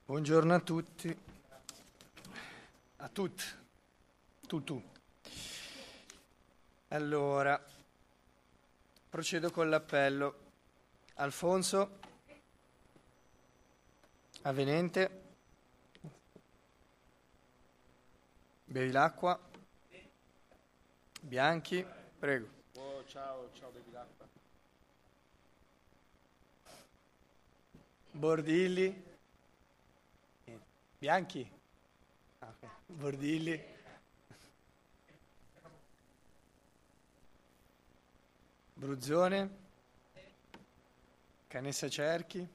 Buongiorno a tutti, a tutti, tu. Allora, procedo con l'appello. Alfonso, avvenente, bevi l'acqua, Bianchi, prego. Oh, ciao, bevi l'acqua. Bordilli, Bianchi, okay. Bordilli, Bruzzone, Canessa Cerchi,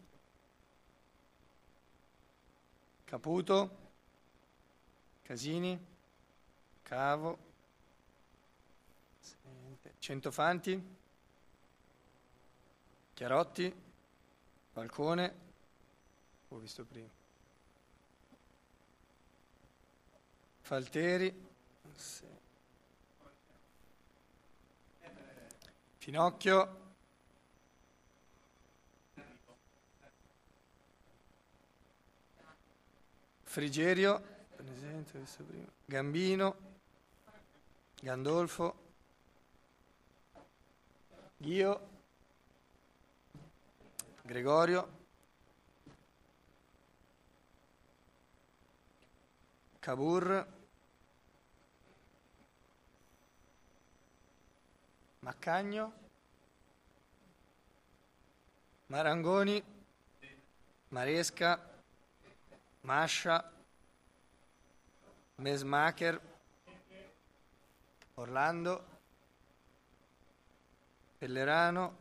Caputo, Casini, Cavo, Centofanti, Chiarotti, Falcone, ho visto prima, Falteri, Finocchio, Frigerio, presente, ho visto prima, Gambino, Gandolfo, Ghio, Gregorio, Cabur, Maccagno, Marangoni, Maresca, Mascia, Mesmacher, Orlando, Pellerano,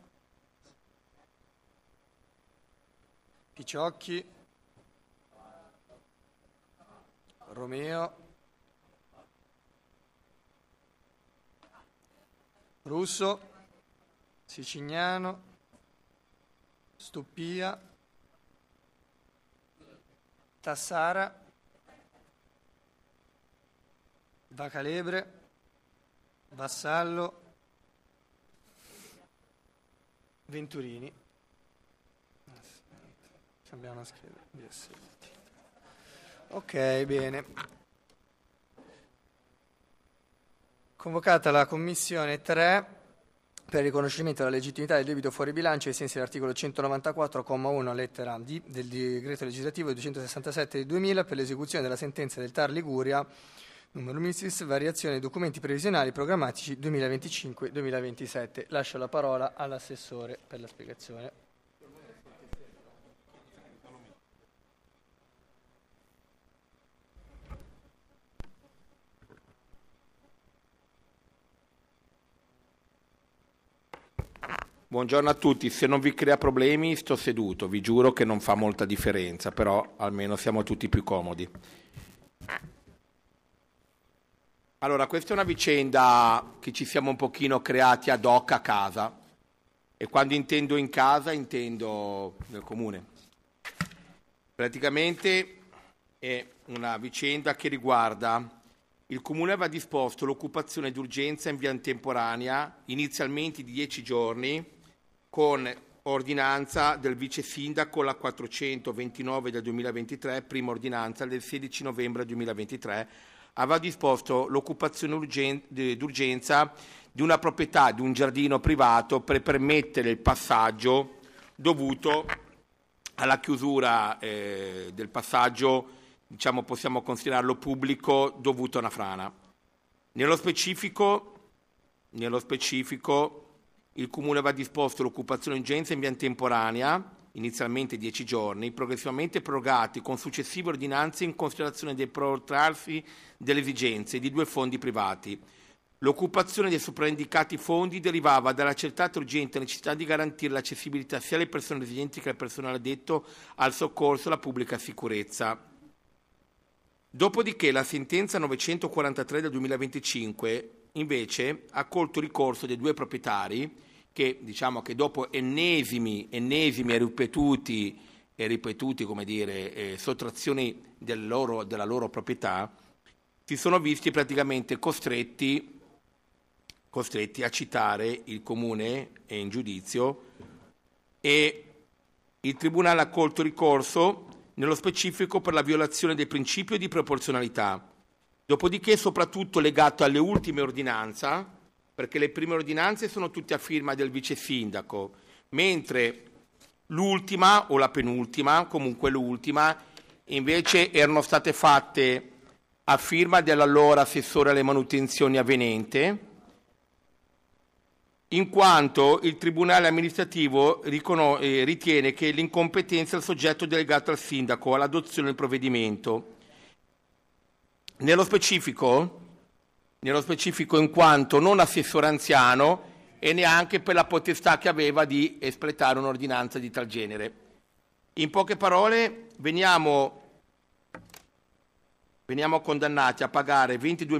Picciocchi, Romeo, Russo, Sicignano, Stuppia, Tassara, Vacalebre, Vassallo, Venturini. Abbiamo una scheda di assenti. Ok, bene. Convocata la Commissione 3 per il riconoscimento della legittimità del debito fuori bilancio ai sensi dell'articolo 194,1 lettera D del decreto legislativo 267 del 2000 per l'esecuzione della sentenza del TAR Liguria numero Misis, variazione dei documenti previsionali programmatici 2025-2027. Lascio la parola all'assessore per la spiegazione. Buongiorno a tutti, se non vi crea problemi sto seduto, vi giuro che non fa molta differenza, però almeno siamo tutti più comodi. Allora, questa è una vicenda che ci siamo un pochino creati ad hoc a casa, e quando intendo in casa intendo nel comune. Praticamente è una vicenda che riguarda il comune aveva disposto l'occupazione d'urgenza in via temporanea inizialmente di 10 giorni con ordinanza del vice sindaco la 429 del 2023, prima ordinanza del 16 novembre 2023, aveva disposto l'occupazione d'urgenza di una proprietà, di un giardino privato per permettere il passaggio dovuto alla chiusura del passaggio, diciamo possiamo considerarlo pubblico, dovuto a una frana. Nello specifico il Comune aveva disposto l'occupazione d'urgenza in via temporanea, inizialmente 10 giorni, progressivamente prorogati con successive ordinanze in considerazione del protrarsi delle esigenze di 2 fondi privati. L'occupazione dei sopraindicati fondi derivava dall'accertata urgente necessità di garantire l'accessibilità sia alle persone residenti che al personale addetto al soccorso e alla pubblica sicurezza. Dopodiché la sentenza 943 del 2025 invece ha accolto il ricorso dei 2 proprietari che, diciamo che dopo ennesimi e ripetuti come dire, sottrazioni della loro proprietà, si sono visti praticamente costretti a citare il comune in giudizio, e il tribunale ha accolto il ricorso nello specifico per la violazione del principio di proporzionalità. Dopodiché soprattutto legato alle ultime ordinanze, perché le prime ordinanze sono tutte a firma del vice sindaco, mentre l'ultima o la penultima, comunque l'ultima, invece erano state fatte a firma dell'allora assessore alle manutenzioni avvenente, in quanto il Tribunale amministrativo ritiene che l'incompetenza è il soggetto delegato al sindaco all'adozione del provvedimento. Nello specifico in quanto non assessore anziano e neanche per la potestà che aveva di espletare un'ordinanza di tal genere. In poche parole, veniamo condannati a pagare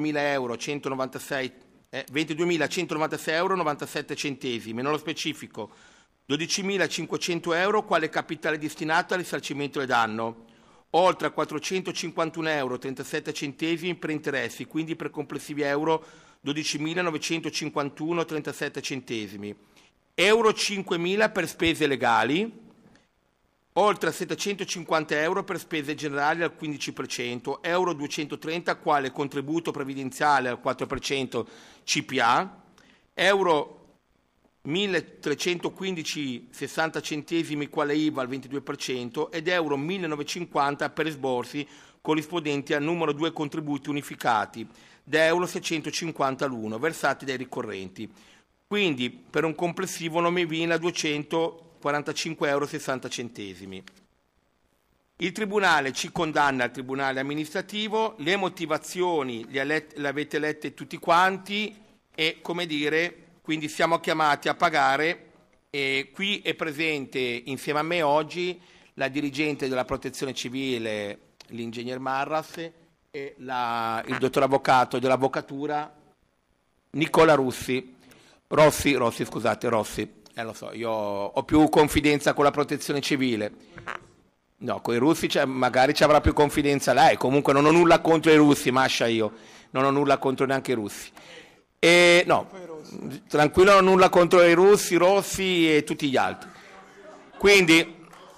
22.196,97 euro, nello specifico 12.500 euro quale capitale destinato al risarcimento del danno, oltre a 451,37 euro per interessi, quindi per complessivi euro 12.951,37 euro 5.000 per spese legali, oltre a 750 euro per spese generali al 15%, euro 230 quale contributo previdenziale al 4% CPA, euro 1.315,60 centesimi quale IVA al 22% ed euro 1.950 per esborsi corrispondenti al numero 2 contributi unificati, da euro 650 l'uno, versati dai ricorrenti. Quindi per un complessivo 9.245,60 euro. Il Tribunale ci condanna al Tribunale amministrativo, le motivazioni le avete lette tutti quanti e, come dire, quindi siamo chiamati a pagare. E qui è presente insieme a me oggi la dirigente della Protezione Civile, l'ingegner Marras, e il dottor avvocato dell'Avvocatura Nicola Rossi. Lo so, io ho più confidenza con la Protezione Civile. No, con i russi magari ci avrà più confidenza lei. Comunque non ho nulla contro i russi, Mascia, io. Non ho nulla contro neanche i russi. No, tranquillo, non ho nulla contro i russi, Rossi e tutti gli altri. Quindi,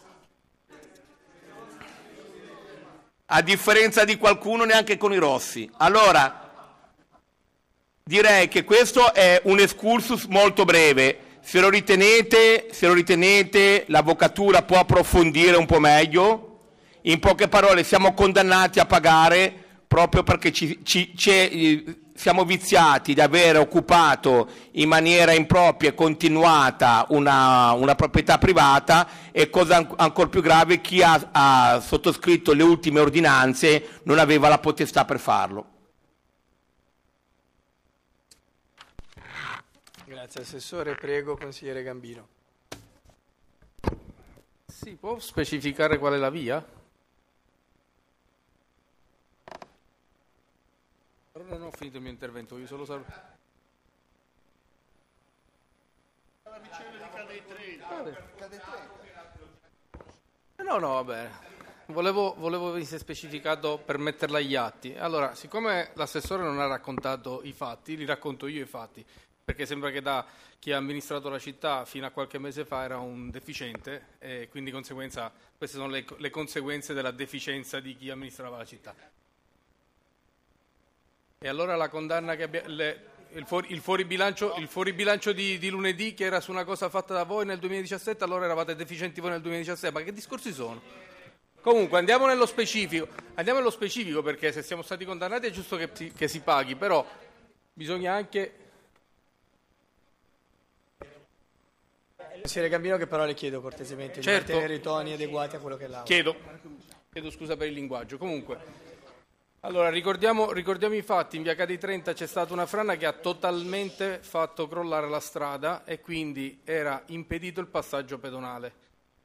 a differenza di qualcuno, neanche con i rossi. Allora, direi che questo è un excursus molto breve. Se lo ritenete, l'avvocatura può approfondire un po' meglio. In poche parole, siamo condannati a pagare proprio perché siamo viziati di aver occupato in maniera impropria e continuata una proprietà privata e, cosa ancora più grave, chi ha sottoscritto le ultime ordinanze non aveva la potestà per farlo. Grazie Assessore, prego Consigliere Gambino. Si può specificare qual è la via? Però non ho finito il mio intervento, io solo La vicenda di Cadei 3. No, vabbè. Volevo essere specificato per metterla agli atti. Allora, siccome l'assessore non ha raccontato i fatti, li racconto io i fatti, perché sembra che da chi ha amministrato la città fino a qualche mese fa era un deficiente e quindi di conseguenza queste sono le conseguenze della deficienza di chi amministrava la città. E allora la condanna che il fuoribilancio di lunedì, che era su una cosa fatta da voi nel 2017, allora eravate deficienti voi nel 2017, ma che discorsi sono? Comunque andiamo nello specifico perché se siamo stati condannati è giusto che si paghi, però bisogna anche... Consigliere Gambino, che però le chiedo cortesemente di mantenere i toni adeguati a quello che è l'Aula. Chiedo scusa per il linguaggio. Comunque, allora ricordiamo i fatti. In via Cadei 30 c'è stata una frana che ha totalmente fatto crollare la strada e quindi era impedito il passaggio pedonale.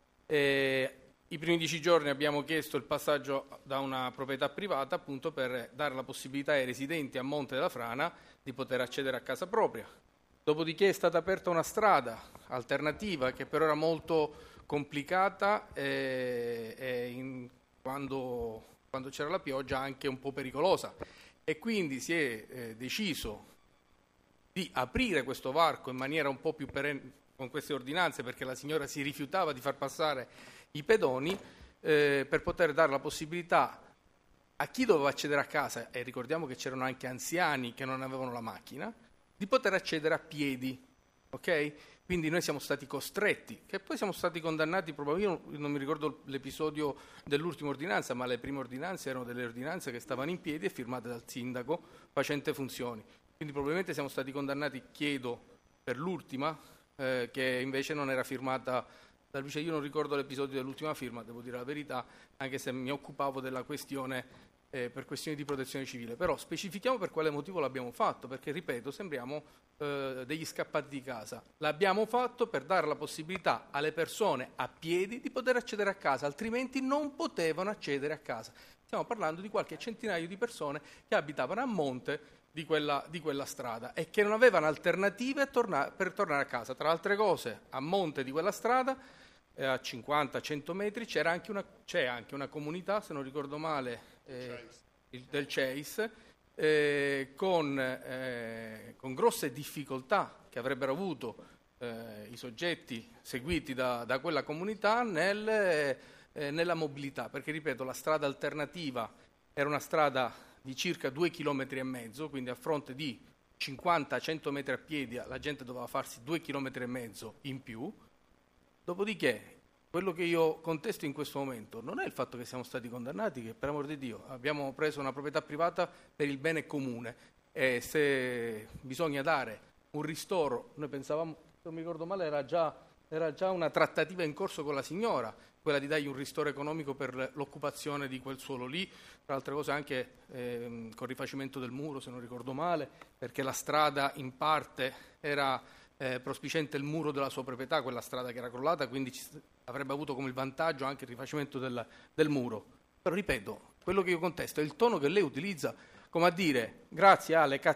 I primi 10 giorni abbiamo chiesto il passaggio da una proprietà privata appunto per dare la possibilità ai residenti a monte della frana di poter accedere a casa propria. Dopodiché è stata aperta una strada alternativa che però era molto complicata e quando c'era la pioggia anche un po' pericolosa e quindi si è deciso di aprire questo varco in maniera un po' più perenne con queste ordinanze perché la signora si rifiutava di far passare i pedoni per poter dare la possibilità a chi doveva accedere a casa, e ricordiamo che c'erano anche anziani che non avevano la macchina, di poter accedere a piedi, ok? Quindi noi siamo stati costretti, che poi siamo stati condannati, probabilmente, io non mi ricordo l'episodio dell'ultima ordinanza, ma le prime ordinanze erano delle ordinanze che stavano in piedi e firmate dal sindaco facente funzioni. Quindi probabilmente siamo stati condannati, chiedo, per l'ultima, che invece non era firmata dal vice. Io non ricordo l'episodio dell'ultima firma, devo dire la verità, anche se mi occupavo della questione per questioni di protezione civile. Però specifichiamo per quale motivo l'abbiamo fatto, perché, ripeto, sembriamo degli scappati di casa. L'abbiamo fatto per dare la possibilità alle persone a piedi di poter accedere a casa, altrimenti non potevano accedere a casa. Stiamo parlando di qualche centinaio di persone che abitavano a monte di quella strada e che non avevano alternative per tornare a casa. Tra altre cose, a monte di quella strada, a 50-100 metri, c'è anche una comunità, se non ricordo male, del CEIS, con grosse difficoltà che avrebbero avuto i soggetti seguiti da quella comunità nella mobilità, perché, ripeto, la strada alternativa era una strada di circa 2,5 km, quindi a fronte di 50-100 metri a piedi la gente doveva farsi 2,5 km in più. Dopodiché, quello che io contesto in questo momento non è il fatto che siamo stati condannati, che per amor di Dio abbiamo preso una proprietà privata per il bene comune, e se bisogna dare un ristoro, noi pensavamo, se non mi ricordo male, era già una trattativa in corso con la signora, quella di dargli un ristoro economico per l'occupazione di quel suolo lì, tra altre cose anche con rifacimento del muro, se non ricordo male, perché la strada in parte era prospiciente il muro della sua proprietà, quella strada che era crollata, quindi avrebbe avuto come il vantaggio anche il rifacimento del muro. Però, ripeto, quello che io contesto è il tono che lei utilizza, come a dire, grazie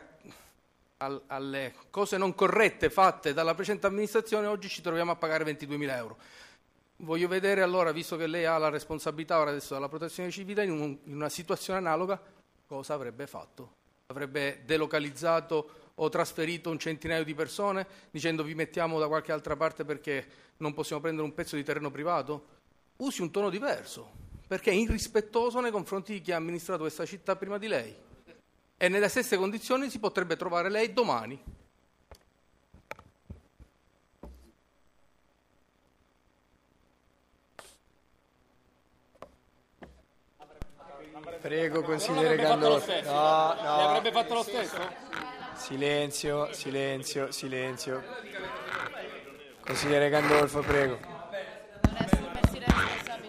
alle cose non corrette fatte dalla precedente amministrazione, oggi ci troviamo a pagare 22.000 euro. Voglio vedere allora, visto che lei ha la responsabilità ora adesso della protezione civile, in una situazione analoga, cosa avrebbe fatto? Avrebbe delocalizzato o trasferito un centinaio di persone dicendo vi mettiamo da qualche altra parte perché non possiamo prendere un pezzo di terreno privato? Usi un tono diverso, perché è irrispettoso nei confronti di chi ha amministrato questa città prima di lei. E nelle stesse condizioni si potrebbe trovare lei domani. Prego, consigliere Gandolfo. Le avrebbe fatto lo stesso? Silenzio. Consigliere Gandolfo, prego. Non essere messi responsabili.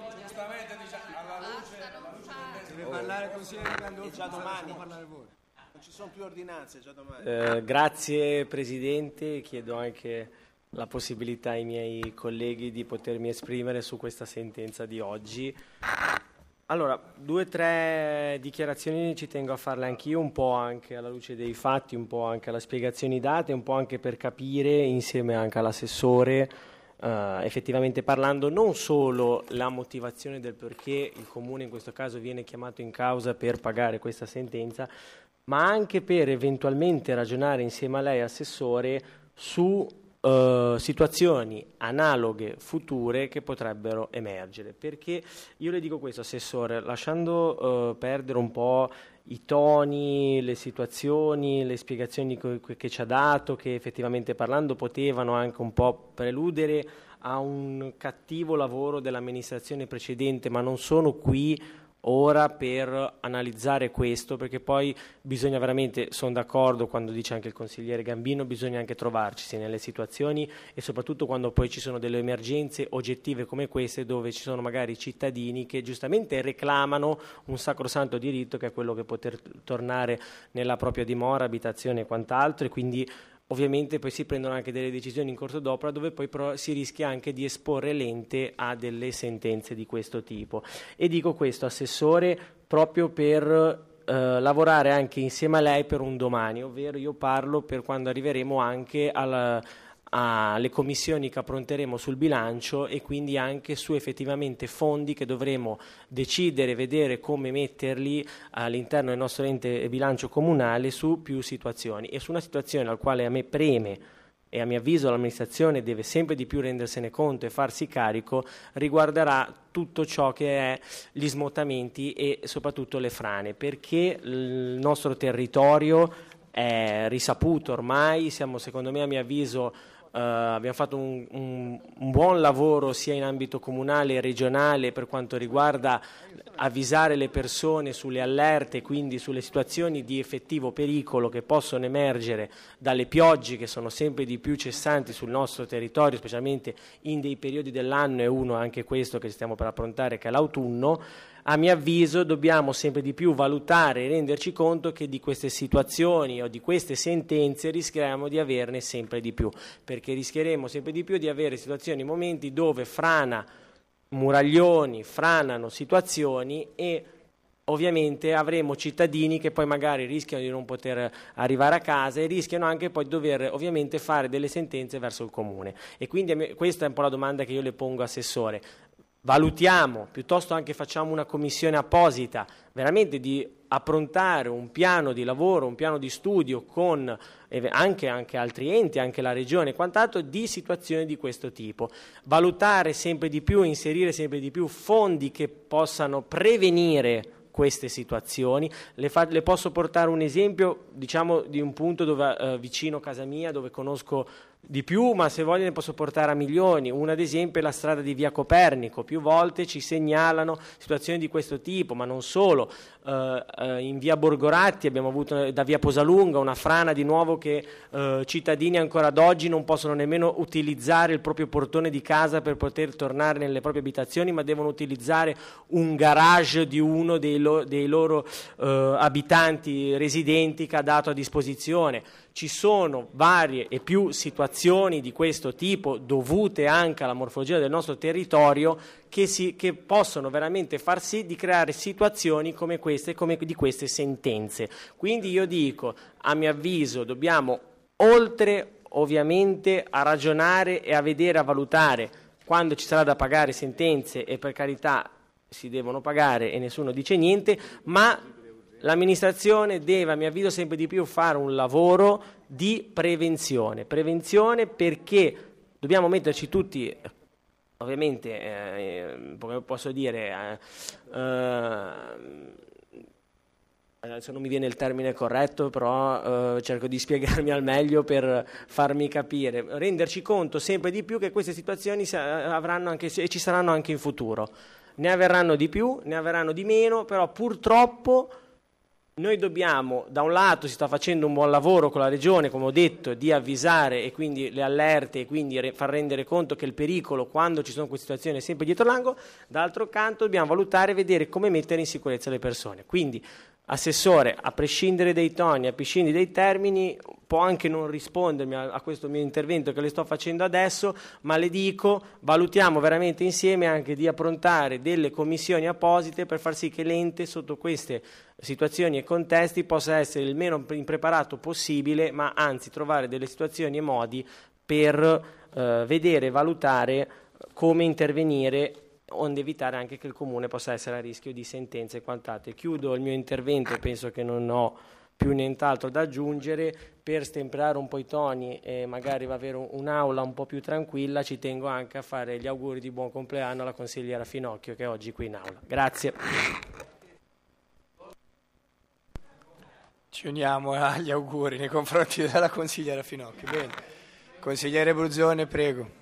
Deve parlare il consigliere Gandolfo, già domani. Non ci sono più ordinanze, già domani. Grazie Presidente, chiedo anche la possibilità ai miei colleghi di potermi esprimere su questa sentenza di oggi. Allora, 2 o 3 dichiarazioni ci tengo a farle anch'io, un po' anche alla luce dei fatti, un po' anche alle spiegazioni date, un po' anche per capire, insieme anche all'assessore, effettivamente parlando, non solo la motivazione del perché il Comune in questo caso viene chiamato in causa per pagare questa sentenza, ma anche per eventualmente ragionare insieme a lei, Assessore, su situazioni analoghe future che potrebbero emergere. Perché io le dico questo, Assessore, lasciando perdere un po' i toni, le situazioni, le spiegazioni che ci ha dato, che effettivamente parlando potevano anche un po' preludere a un cattivo lavoro dell'amministrazione precedente, ma non sono qui ora per analizzare questo, perché poi bisogna veramente, sono d'accordo quando dice anche il consigliere Gambino, bisogna anche trovarci nelle situazioni e soprattutto quando poi ci sono delle emergenze oggettive come queste, dove ci sono magari cittadini che giustamente reclamano un sacrosanto diritto, che è quello che poter tornare nella propria dimora, abitazione e quant'altro, e quindi ovviamente poi si prendono anche delle decisioni in corso d'opera dove poi si rischia anche di esporre l'ente a delle sentenze di questo tipo. E dico questo, Assessore, proprio per lavorare anche insieme a lei per un domani, ovvero io parlo per quando arriveremo anche alle commissioni che appronteremo sul bilancio e quindi anche su effettivamente fondi che dovremo decidere, vedere come metterli all'interno del nostro ente bilancio comunale su più situazioni, e su una situazione al quale a me preme e a mio avviso l'amministrazione deve sempre di più rendersene conto e farsi carico, riguarderà tutto ciò che è gli smottamenti e soprattutto le frane, perché il nostro territorio è risaputo ormai, siamo secondo me a mio avviso abbiamo fatto un buon lavoro sia in ambito comunale e regionale per quanto riguarda avvisare le persone sulle allerte, quindi sulle situazioni di effettivo pericolo che possono emergere dalle piogge che sono sempre di più cessanti sul nostro territorio, specialmente in dei periodi dell'anno, e uno anche questo che stiamo per approntare, che è l'autunno. A mio avviso dobbiamo sempre di più valutare e renderci conto che di queste situazioni o di queste sentenze rischieremo di averne sempre di più, perché rischieremo sempre di più di avere situazioni, momenti dove frana muraglioni, franano situazioni e ovviamente avremo cittadini che poi magari rischiano di non poter arrivare a casa e rischiano anche poi di dover ovviamente fare delle sentenze verso il comune. E quindi questa è un po' la domanda che io le pongo, Assessore. Valutiamo, piuttosto anche facciamo una commissione apposita, veramente di approntare un piano di lavoro, un piano di studio con anche altri enti, anche la regione e quant'altro, di situazioni di questo tipo. Valutare sempre di più, inserire sempre di più fondi che possano prevenire queste situazioni. Le posso portare un esempio, diciamo, di un punto dove, vicino a casa mia, dove conosco di più, ma se voglio ne posso portare a milioni. Una ad esempio è la strada di Via Copernico, più volte ci segnalano situazioni di questo tipo, ma non solo. In Via Borgoratti abbiamo avuto da Via Posalunga una frana di nuovo che cittadini ancora ad oggi non possono nemmeno utilizzare il proprio portone di casa per poter tornare nelle proprie abitazioni, ma devono utilizzare un garage di uno dei loro abitanti residenti che ha dato a disposizione. Ci sono varie e più situazioni di questo tipo dovute anche alla morfologia del nostro territorio che possono veramente far sì di creare situazioni come queste, come di queste sentenze. Quindi io dico, a mio avviso dobbiamo, oltre ovviamente a ragionare e a vedere, a valutare quando ci sarà da pagare sentenze, e per carità si devono pagare e nessuno dice niente, ma l'amministrazione deve, a mio avviso, sempre di più fare un lavoro di prevenzione perché dobbiamo metterci tutti, ovviamente, come posso dire, adesso non mi viene il termine corretto, però cerco di spiegarmi al meglio per farmi capire, renderci conto sempre di più che queste situazioni avranno anche, e ci saranno anche in futuro. Ne avverranno di più, ne avverranno di meno, però purtroppo noi dobbiamo, da un lato si sta facendo un buon lavoro con la Regione, come ho detto, di avvisare e quindi le allerte e quindi far rendere conto che il pericolo, quando ci sono queste situazioni, è sempre dietro l'angolo. Dall'altro canto dobbiamo valutare e vedere come mettere in sicurezza le persone. Quindi, Assessore, a prescindere dai toni, a prescindere dai termini, può anche non rispondermi a questo mio intervento che le sto facendo adesso, ma le dico, valutiamo veramente insieme anche di approntare delle commissioni apposite per far sì che l'ente sotto queste situazioni e contesti possa essere il meno impreparato possibile, ma anzi trovare delle situazioni e modi per vedere e valutare come intervenire, onde evitare anche che il Comune possa essere a rischio di sentenze e quant'altro. Chiudo il mio intervento e penso che non ho più nient'altro da aggiungere. Per stemperare un po' i toni e magari va avere un'aula un po' più tranquilla, ci tengo anche a fare gli auguri di buon compleanno alla consigliera Finocchio, che è oggi qui in aula. Grazie. Ci uniamo agli auguri nei confronti della consigliera Finocchio. Bene. Consigliere Bruzzone, prego.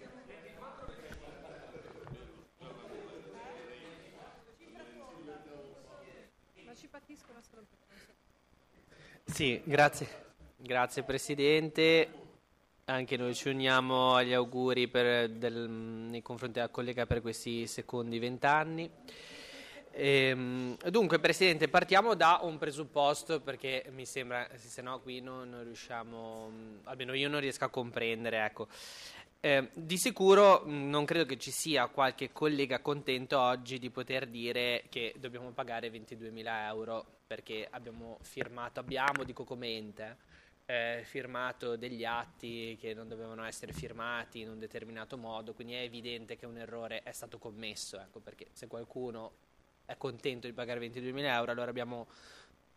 Sì, grazie Presidente. Anche noi ci uniamo agli auguri nei confronti della collega per questi secondi 20 anni. Dunque, Presidente, partiamo da un presupposto, perché mi sembra, se no qui non riusciamo, almeno io non riesco a comprendere, ecco. Di sicuro non credo che ci sia qualche collega contento oggi di poter dire che dobbiamo pagare 22.000 euro perché dico come ente, firmato degli atti che non dovevano essere firmati in un determinato modo, quindi è evidente che un errore è stato commesso, ecco, perché se qualcuno è contento di pagare 22.000 euro, allora abbiamo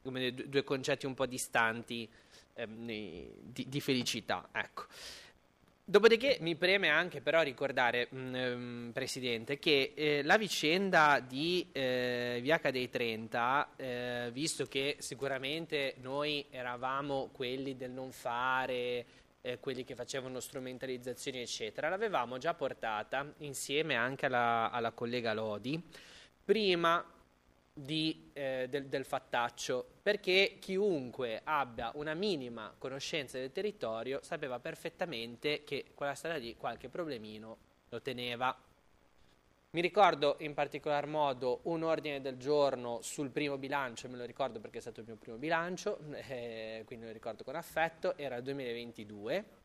due concetti un po' distanti di felicità, ecco. Dopodiché mi preme anche però ricordare, Presidente, che la vicenda di Via Cadei 30, visto che sicuramente noi eravamo quelli del non fare, quelli che facevano strumentalizzazioni eccetera, l'avevamo già portata insieme anche alla collega Lodi prima del fattaccio, perché chiunque abbia una minima conoscenza del territorio sapeva perfettamente che quella strada lì qualche problemino lo teneva. Mi ricordo in particolar modo un ordine del giorno sul primo bilancio, me lo ricordo perché è stato il mio primo bilancio, quindi lo ricordo con affetto, era il 2022.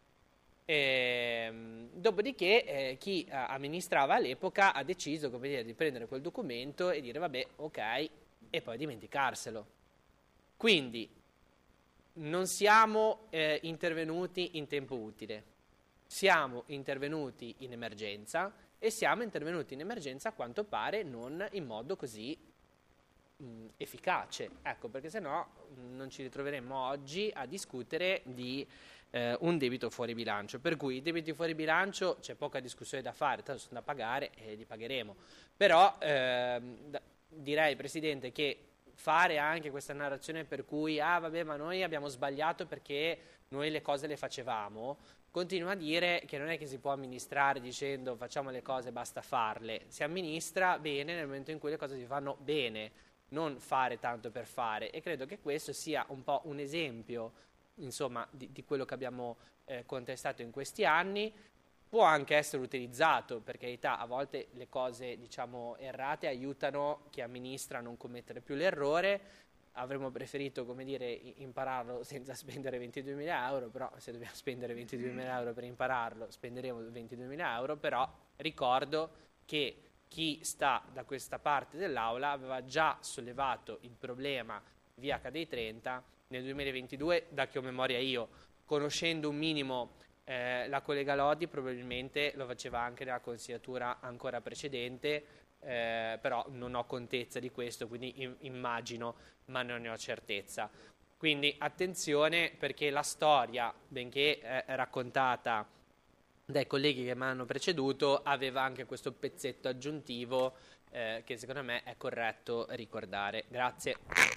Dopodiché chi amministrava all'epoca ha deciso, come dire, di prendere quel documento e dire vabbè, ok, e poi dimenticarselo. Quindi non siamo intervenuti in tempo utile, siamo intervenuti in emergenza e siamo intervenuti in emergenza a quanto pare non in modo così efficace, ecco, perché sennò non ci ritroveremmo oggi a discutere di un debito fuori bilancio, per cui i debiti fuori bilancio c'è poca discussione da fare, tanto sono da pagare e li pagheremo, però direi, Presidente, che fare anche questa narrazione per cui vabbè, ma noi abbiamo sbagliato perché noi le cose le facevamo, continua a dire che non è che si può amministrare dicendo facciamo le cose, basta farle, si amministra bene nel momento in cui le cose si fanno bene, non fare tanto per fare, e credo che questo sia un po' un esempio, insomma, di quello che abbiamo contestato in questi anni. Può anche essere utilizzato, per carità, a volte le cose, diciamo, errate aiutano chi amministra a non commettere più l'errore. Avremmo preferito, come dire, impararlo senza spendere 22.000 euro, però se dobbiamo spendere 22.000 euro per impararlo, spenderemo 22.000 euro, però ricordo che chi sta da questa parte dell'Aula aveva già sollevato il problema Via Cadei 30 nel 2022, da che ho memoria io, conoscendo un minimo la collega Lodi, probabilmente lo faceva anche nella consigliatura ancora precedente, però non ho contezza di questo, quindi immagino, ma non ne ho certezza. Quindi attenzione, perché la storia, benché raccontata dai colleghi che mi hanno preceduto, aveva anche questo pezzetto aggiuntivo che secondo me è corretto ricordare. Grazie.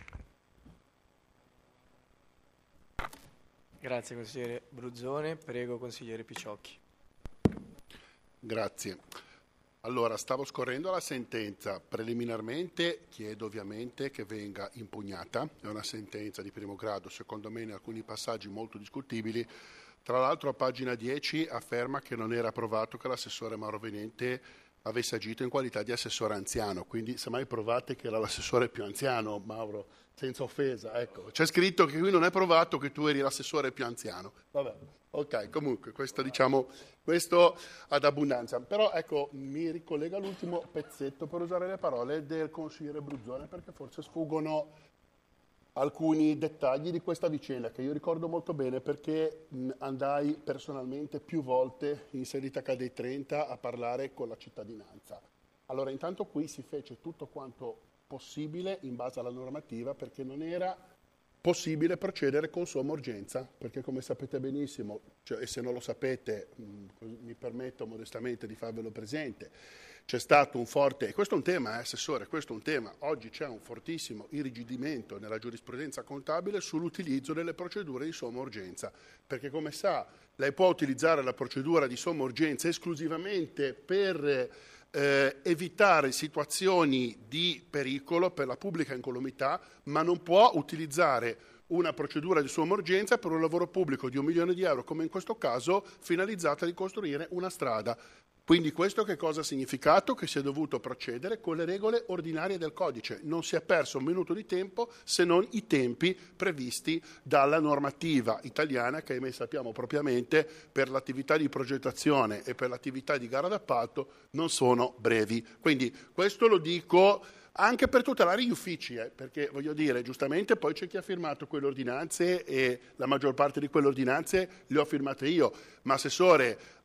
Grazie consigliere Bruzzone, prego consigliere Picciocchi. Grazie. Allora, stavo scorrendo la sentenza, preliminarmente chiedo ovviamente che venga impugnata, è una sentenza di primo grado, secondo me in alcuni passaggi molto discutibili, tra l'altro a pagina 10 afferma che non era provato che l'assessore Mauro Venente avesse agito in qualità di assessore anziano, quindi semmai provate che era l'assessore più anziano, Mauro, senza offesa, ecco, c'è scritto che qui non è provato che tu eri l'assessore più anziano, vabbè, ok, comunque questo diciamo, questo ad abbondanza, però ecco mi ricollega all'ultimo pezzetto per usare le parole del consigliere Bruzzone perché forse sfuggono alcuni dettagli di questa vicenda che io ricordo molto bene perché andai personalmente più volte in sede Via Cadei 30 a parlare con la cittadinanza. Allora intanto qui si fece tutto quanto possibile in base alla normativa perché non era possibile procedere con somma urgenza, perché come sapete benissimo, cioè, e se non lo sapete mi permetto modestamente di farvelo presente, c'è stato un forte, e questo è un tema, Assessore, questo è un tema, oggi c'è un fortissimo irrigidimento nella giurisprudenza contabile sull'utilizzo delle procedure di somma urgenza, perché come sa lei può utilizzare la procedura di somma urgenza esclusivamente per evitare situazioni di pericolo per la pubblica incolumità, ma non può utilizzare una procedura di somma urgenza per un lavoro pubblico di 1 milione di euro, come in questo caso, finalizzata a ricostruire una strada. Quindi questo che cosa ha significato? Che si è dovuto procedere con le regole ordinarie del codice. Non si è perso un minuto di tempo se non i tempi previsti dalla normativa italiana che, ahimè, sappiamo propriamente per l'attività di progettazione e per l'attività di gara d'appalto non sono brevi. Quindi questo lo dico anche per tutelare gli uffici, perché voglio dire, giustamente poi c'è chi ha firmato quelle ordinanze e la maggior parte di quelle ordinanze le ho firmate io, ma Assessore,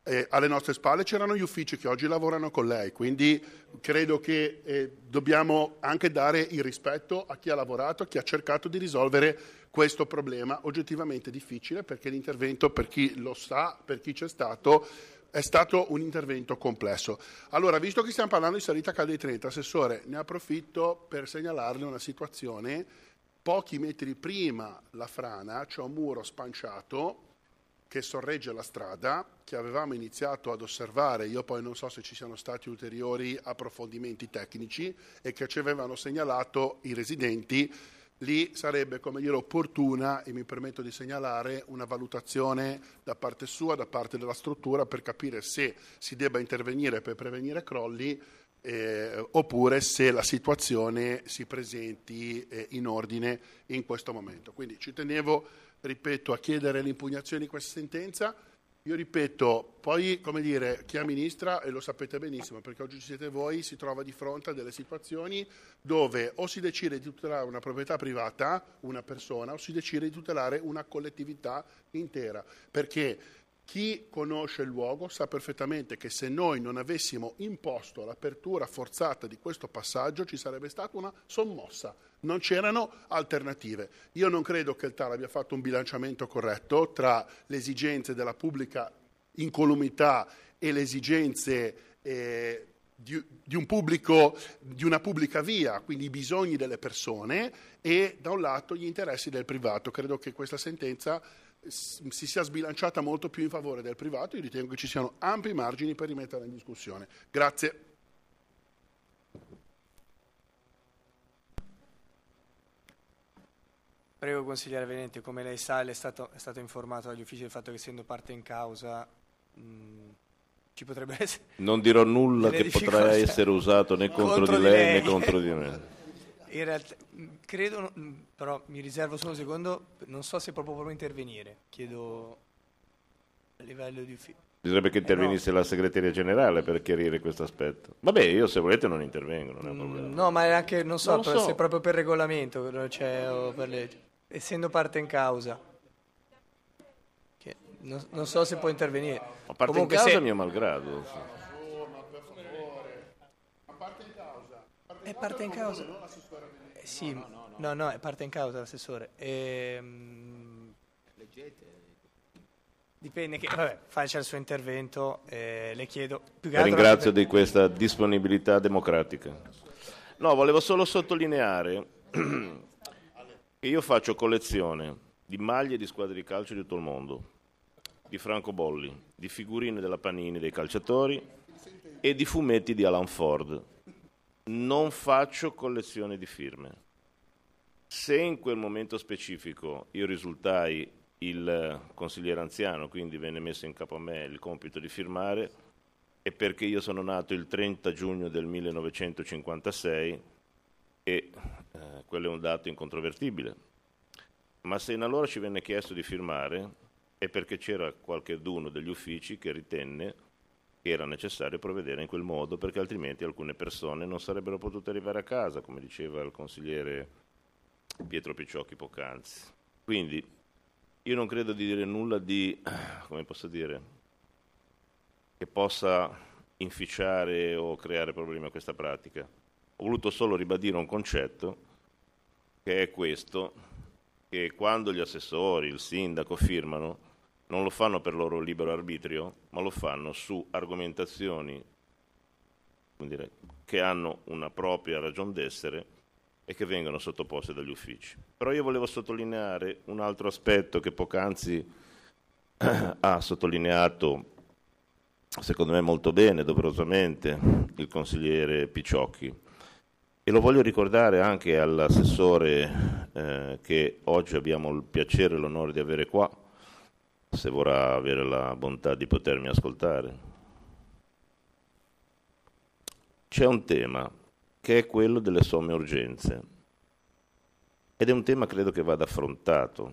alle nostre spalle c'erano gli uffici che oggi lavorano con lei, quindi credo che dobbiamo anche dare il rispetto a chi ha lavorato, a chi ha cercato di risolvere questo problema oggettivamente difficile, perché l'intervento, per chi lo sa, per chi c'è stato, è stato un intervento complesso. Allora, visto che stiamo parlando di salita Cade 30, Assessore, ne approfitto per segnalarle una situazione. Pochi metri prima la frana c'è un muro spanciato che sorregge la strada, che avevamo iniziato ad osservare, io poi non so se ci siano stati ulteriori approfondimenti tecnici, e che ci avevano segnalato i residenti. Lì sarebbe, come dire, opportuna, e mi permetto di segnalare, una valutazione da parte sua, da parte della struttura, per capire se si debba intervenire per prevenire crolli oppure se la situazione si presenti in ordine in questo momento. Quindi ci tenevo, ripeto, a chiedere l'impugnazione di questa sentenza. Io ripeto, poi, come dire, chi amministra, e lo sapete benissimo perché oggi ci siete voi, si trova di fronte a delle situazioni dove o si decide di tutelare una proprietà privata, una persona, o si decide di tutelare una collettività intera, perché chi conosce il luogo sa perfettamente che se noi non avessimo imposto l'apertura forzata di questo passaggio ci sarebbe stata una sommossa, non c'erano alternative. Io non credo che il TAR abbia fatto un bilanciamento corretto tra le esigenze della pubblica incolumità e le esigenze di un pubblico, di una pubblica via, quindi i bisogni delle persone, e da un lato gli interessi del privato. Credo che questa sentenza si sia sbilanciata molto più in favore del privato. Io ritengo che ci siano ampi margini per rimetterla in discussione. Grazie. Prego, consigliere Venenti, come lei sa, è stato informato dagli uffici del fatto che, essendo parte in causa, ci potrebbe essere... Non dirò nulla che potrà essere usato né contro di lei né contro di me. In realtà, credo, però mi riservo solo un secondo, non so se proprio vorrò intervenire, chiedo a livello di ufficio. Bisognerebbe che intervenisse la segreteria generale per chiarire questo aspetto. Vabbè, io se volete non intervengo, non è un problema. No, ma è anche, non so, Non lo so. se proprio per regolamento, o per legge, essendo parte in causa. Che non so se può intervenire. A parte Comunque, in causa se... mio malgrado. È parte in causa? Sì, no, è parte in causa l'assessore. Dipende che... Vabbè, faccia il suo intervento, le chiedo... Più che La altro ringrazio di questa disponibilità democratica. No, volevo solo sottolineare che io faccio collezione di maglie di squadre di calcio di tutto il mondo, di francobolli, di figurine della Panini dei calciatori e di fumetti di Alan Ford. Non faccio collezione di firme. Se in quel momento specifico io risultai il consigliere anziano, quindi venne messo in capo a me il compito di firmare, è perché io sono nato il 30 giugno del 1956 e quello è un dato incontrovertibile. Ma se in allora ci venne chiesto di firmare è perché c'era qualcheduno degli uffici che ritenne che era necessario provvedere in quel modo, perché altrimenti alcune persone non sarebbero potute arrivare a casa, come diceva il consigliere Pietro Picciocchi poc'anzi. Quindi io non credo di dire nulla di, come posso dire, che possa inficiare o creare problemi a questa pratica. Ho voluto solo ribadire un concetto, che è questo, che quando gli assessori, il sindaco firmano, non lo fanno per loro libero arbitrio, ma lo fanno su argomentazioni, come dire, che hanno una propria ragion d'essere e che vengono sottoposte dagli uffici. Però io volevo sottolineare un altro aspetto che poc'anzi ha sottolineato, secondo me molto bene, doverosamente, il consigliere Picciocchi, e lo voglio ricordare anche all'assessore che oggi abbiamo il piacere e l'onore di avere qua, se vorrà avere la bontà di potermi ascoltare. C'è un tema che è quello delle somme urgenze ed è un tema credo che vada affrontato.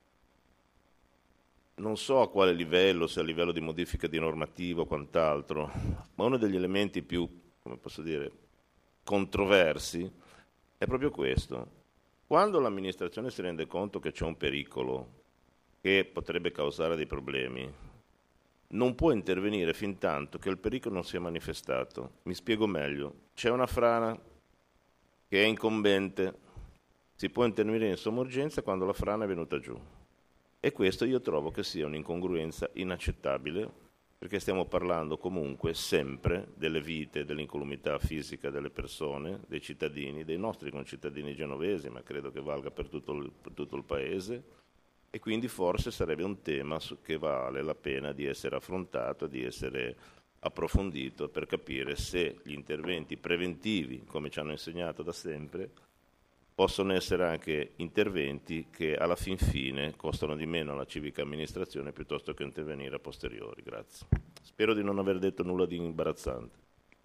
Non so a quale livello, se a livello di modifica di normativa o quant'altro, ma uno degli elementi più, come posso dire, controversi è proprio questo. Quando l'amministrazione si rende conto che c'è un pericolo che potrebbe causare dei problemi, non può intervenire fin tanto che il pericolo non sia manifestato. Mi spiego meglio. C'è una frana che è incombente, si può intervenire in somma urgenza quando la frana è venuta giù. E questo io trovo che sia un'incongruenza inaccettabile, perché stiamo parlando comunque sempre delle vite, dell'incolumità fisica delle persone, dei cittadini, dei nostri concittadini genovesi, ma credo che valga per tutto il Paese, e quindi forse sarebbe un tema che vale la pena di essere affrontato, di essere approfondito per capire se gli interventi preventivi, come ci hanno insegnato da sempre, possono essere anche interventi che alla fin fine costano di meno alla civica amministrazione piuttosto che intervenire a posteriori. Grazie. Spero di non aver detto nulla di imbarazzante.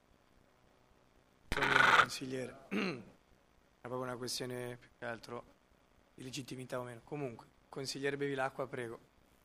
Consigliere, è proprio una questione più che altro di legittimità o meno. Comunque, consigliere Bevilacqua, prego.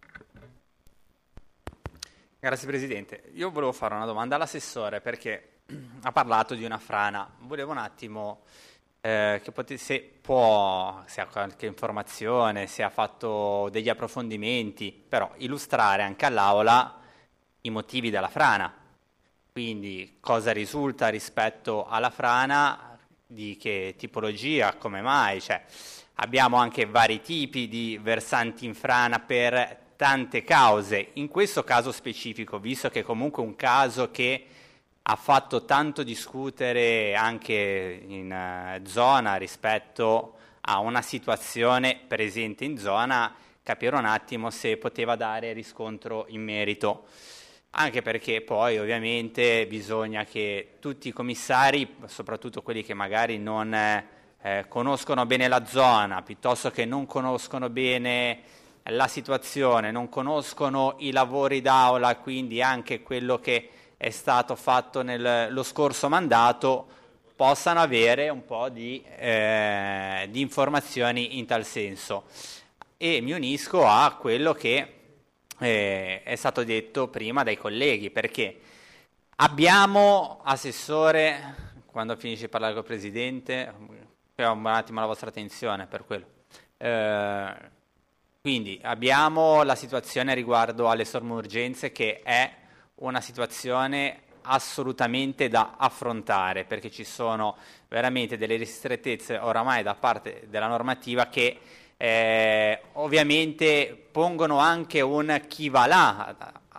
Grazie Presidente. Io volevo fare una domanda all'assessore perché ha parlato di una frana. Volevo un attimo se ha qualche informazione, se ha fatto degli approfondimenti, però illustrare anche all'Aula i motivi della frana. Quindi cosa risulta rispetto alla frana, di che tipologia, come mai. Cioè, abbiamo anche vari tipi di versanti in frana per tante cause. In questo caso specifico, visto che comunque è un caso che ha fatto tanto discutere anche in zona rispetto a una situazione presente in zona, capire un attimo se poteva dare riscontro in merito. Anche perché poi ovviamente bisogna che tutti i commissari, soprattutto quelli che magari non conoscono bene la zona, piuttosto che non conoscono bene la situazione, non conoscono i lavori d'aula, quindi anche quello che è stato fatto nello scorso mandato, possano avere un po' di informazioni in tal senso. E mi unisco a quello che è stato detto prima dai colleghi, perché abbiamo, Assessore, quando finisce di parlare col Presidente, un attimo la vostra attenzione per quello. Quindi abbiamo la situazione riguardo alle urgenze, che è una situazione assolutamente da affrontare, perché ci sono veramente delle ristrettezze oramai da parte della normativa che ovviamente pongono anche un chi va là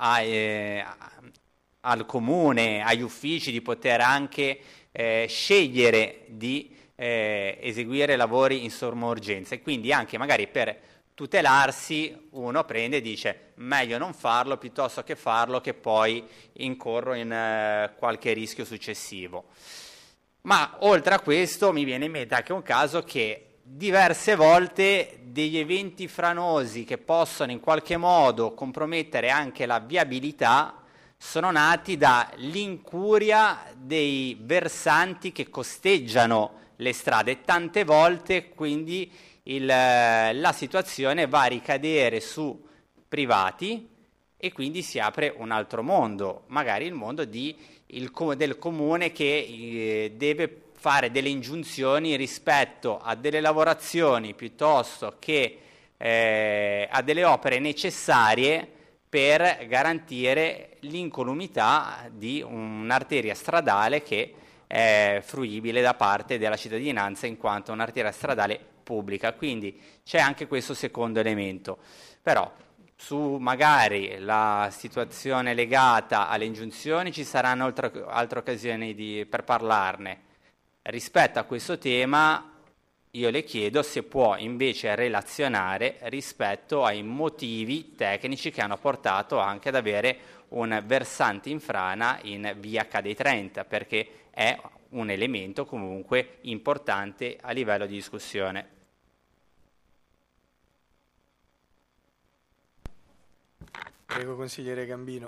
al comune, agli uffici, di poter anche scegliere di eseguire lavori in somma urgenza, e quindi anche magari per tutelarsi uno prende e dice meglio non farlo piuttosto che farlo, che poi incorro in qualche rischio successivo. Ma oltre a questo mi viene in mente anche un caso che diverse volte degli eventi franosi che possono in qualche modo compromettere anche la viabilità sono nati dall'incuria dei versanti che costeggiano le strade. Tante volte quindi la situazione va a ricadere su privati e quindi si apre un altro mondo, magari il mondo del comune che deve fare delle ingiunzioni rispetto a delle lavorazioni piuttosto che a delle opere necessarie per garantire l'incolumità di un'arteria stradale che è fruibile da parte della cittadinanza in quanto un'arteria stradale pubblica. Quindi c'è anche questo secondo elemento. Però su magari la situazione legata alle ingiunzioni ci saranno altre occasioni per parlarne. Rispetto a questo tema io le chiedo se può invece relazionare rispetto ai motivi tecnici che hanno portato anche ad avere un versante in frana in via Cadei 30, perché è un elemento comunque importante a livello di discussione. Prego, consigliere Gambino.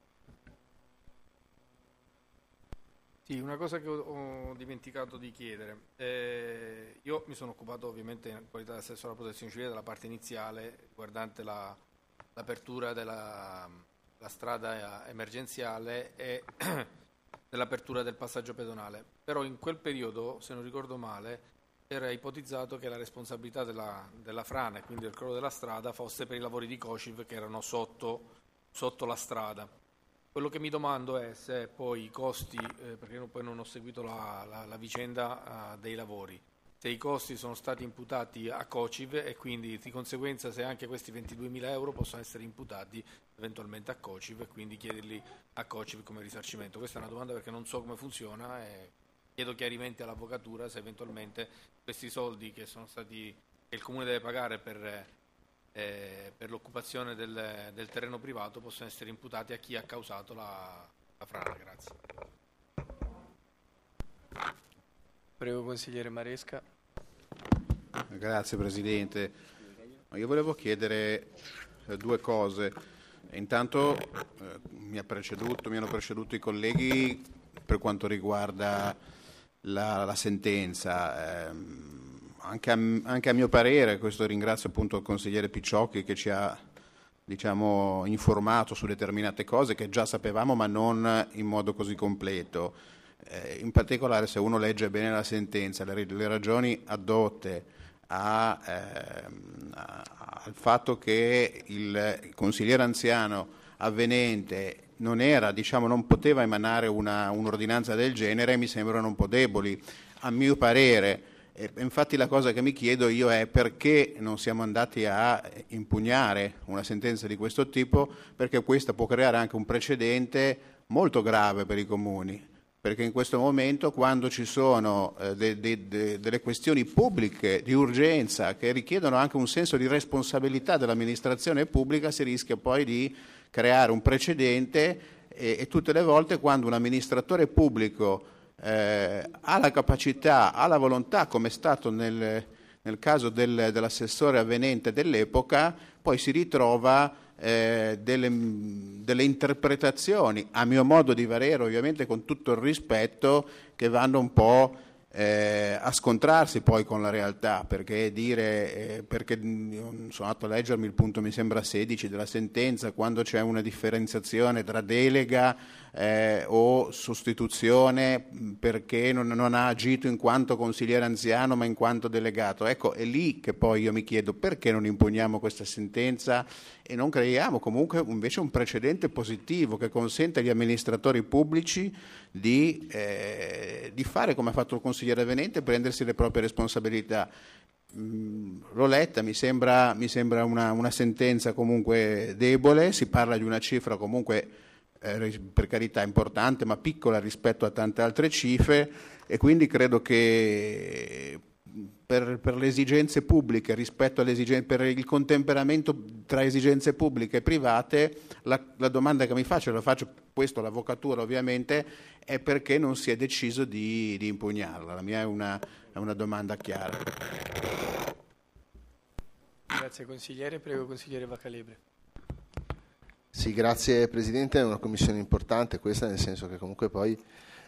Sì, una cosa che ho dimenticato di chiedere. Io mi sono occupato ovviamente in qualità di assessore alla protezione civile della parte iniziale riguardante l'apertura della strada emergenziale e dell'apertura del passaggio pedonale. Però in quel periodo, se non ricordo male, era ipotizzato che la responsabilità della frana e quindi del crollo della strada fosse per i lavori di COCIV che erano sotto sotto la strada. Quello che mi domando è se poi i costi, perché io poi non ho seguito la vicenda dei lavori, se i costi sono stati imputati a COCIV e quindi di conseguenza se anche questi 22.000 euro possono essere imputati eventualmente a COCIV e quindi chiederli a COCIV come risarcimento. Questa è una domanda perché non so come funziona e chiedo chiarimenti all'avvocatura se eventualmente questi soldi che il Comune deve pagare per l'occupazione del terreno privato possono essere imputati a chi ha causato la frana. Grazie. Prego, consigliere Maresca. Grazie Presidente. Io volevo chiedere due cose. Intanto mi hanno preceduto i colleghi per quanto riguarda la sentenza. Anche a mio parere, questo ringrazio appunto il consigliere Picciocchi che ci ha informato su determinate cose che già sapevamo ma non in modo così completo. In particolare se uno legge bene la sentenza, le ragioni addotte al fatto che il consigliere anziano avvenente non poteva emanare un'ordinanza del genere, mi sembrano un po' deboli. A mio parere, infatti la cosa che mi chiedo io è perché non siamo andati a impugnare una sentenza di questo tipo, perché questa può creare anche un precedente molto grave per i comuni. Perché in questo momento quando ci sono delle questioni pubbliche di urgenza che richiedono anche un senso di responsabilità dell'amministrazione pubblica si rischia poi di creare un precedente e tutte le volte quando un amministratore pubblico ha la capacità, ha la volontà, come è stato nel caso dell'assessore avvenente dell'epoca, poi si ritrova delle interpretazioni, a mio modo di vedere, ovviamente con tutto il rispetto, che vanno un po' a scontrarsi poi con la realtà, perché sono andato a leggermi il punto mi sembra 16 della sentenza, quando c'è una differenziazione tra delega o sostituzione perché non ha agito in quanto consigliere anziano ma in quanto delegato. Ecco, è lì che poi io mi chiedo perché non impugniamo questa sentenza e non creiamo comunque invece un precedente positivo che consente agli amministratori pubblici di fare come ha fatto il consigliere avvenente e prendersi le proprie responsabilità. L'ho letta, mi sembra una sentenza comunque debole, si parla di una cifra comunque per carità importante ma piccola rispetto a tante altre cifre e quindi credo che per le esigenze pubbliche rispetto per il contemperamento tra esigenze pubbliche e private la domanda che mi faccio, la faccio questo all'avvocatura ovviamente, è perché non si è deciso di impugnarla. La mia è una domanda chiara. Grazie consigliere, prego consigliere Vacalebre. Sì, grazie Presidente, è una commissione importante questa, nel senso che comunque poi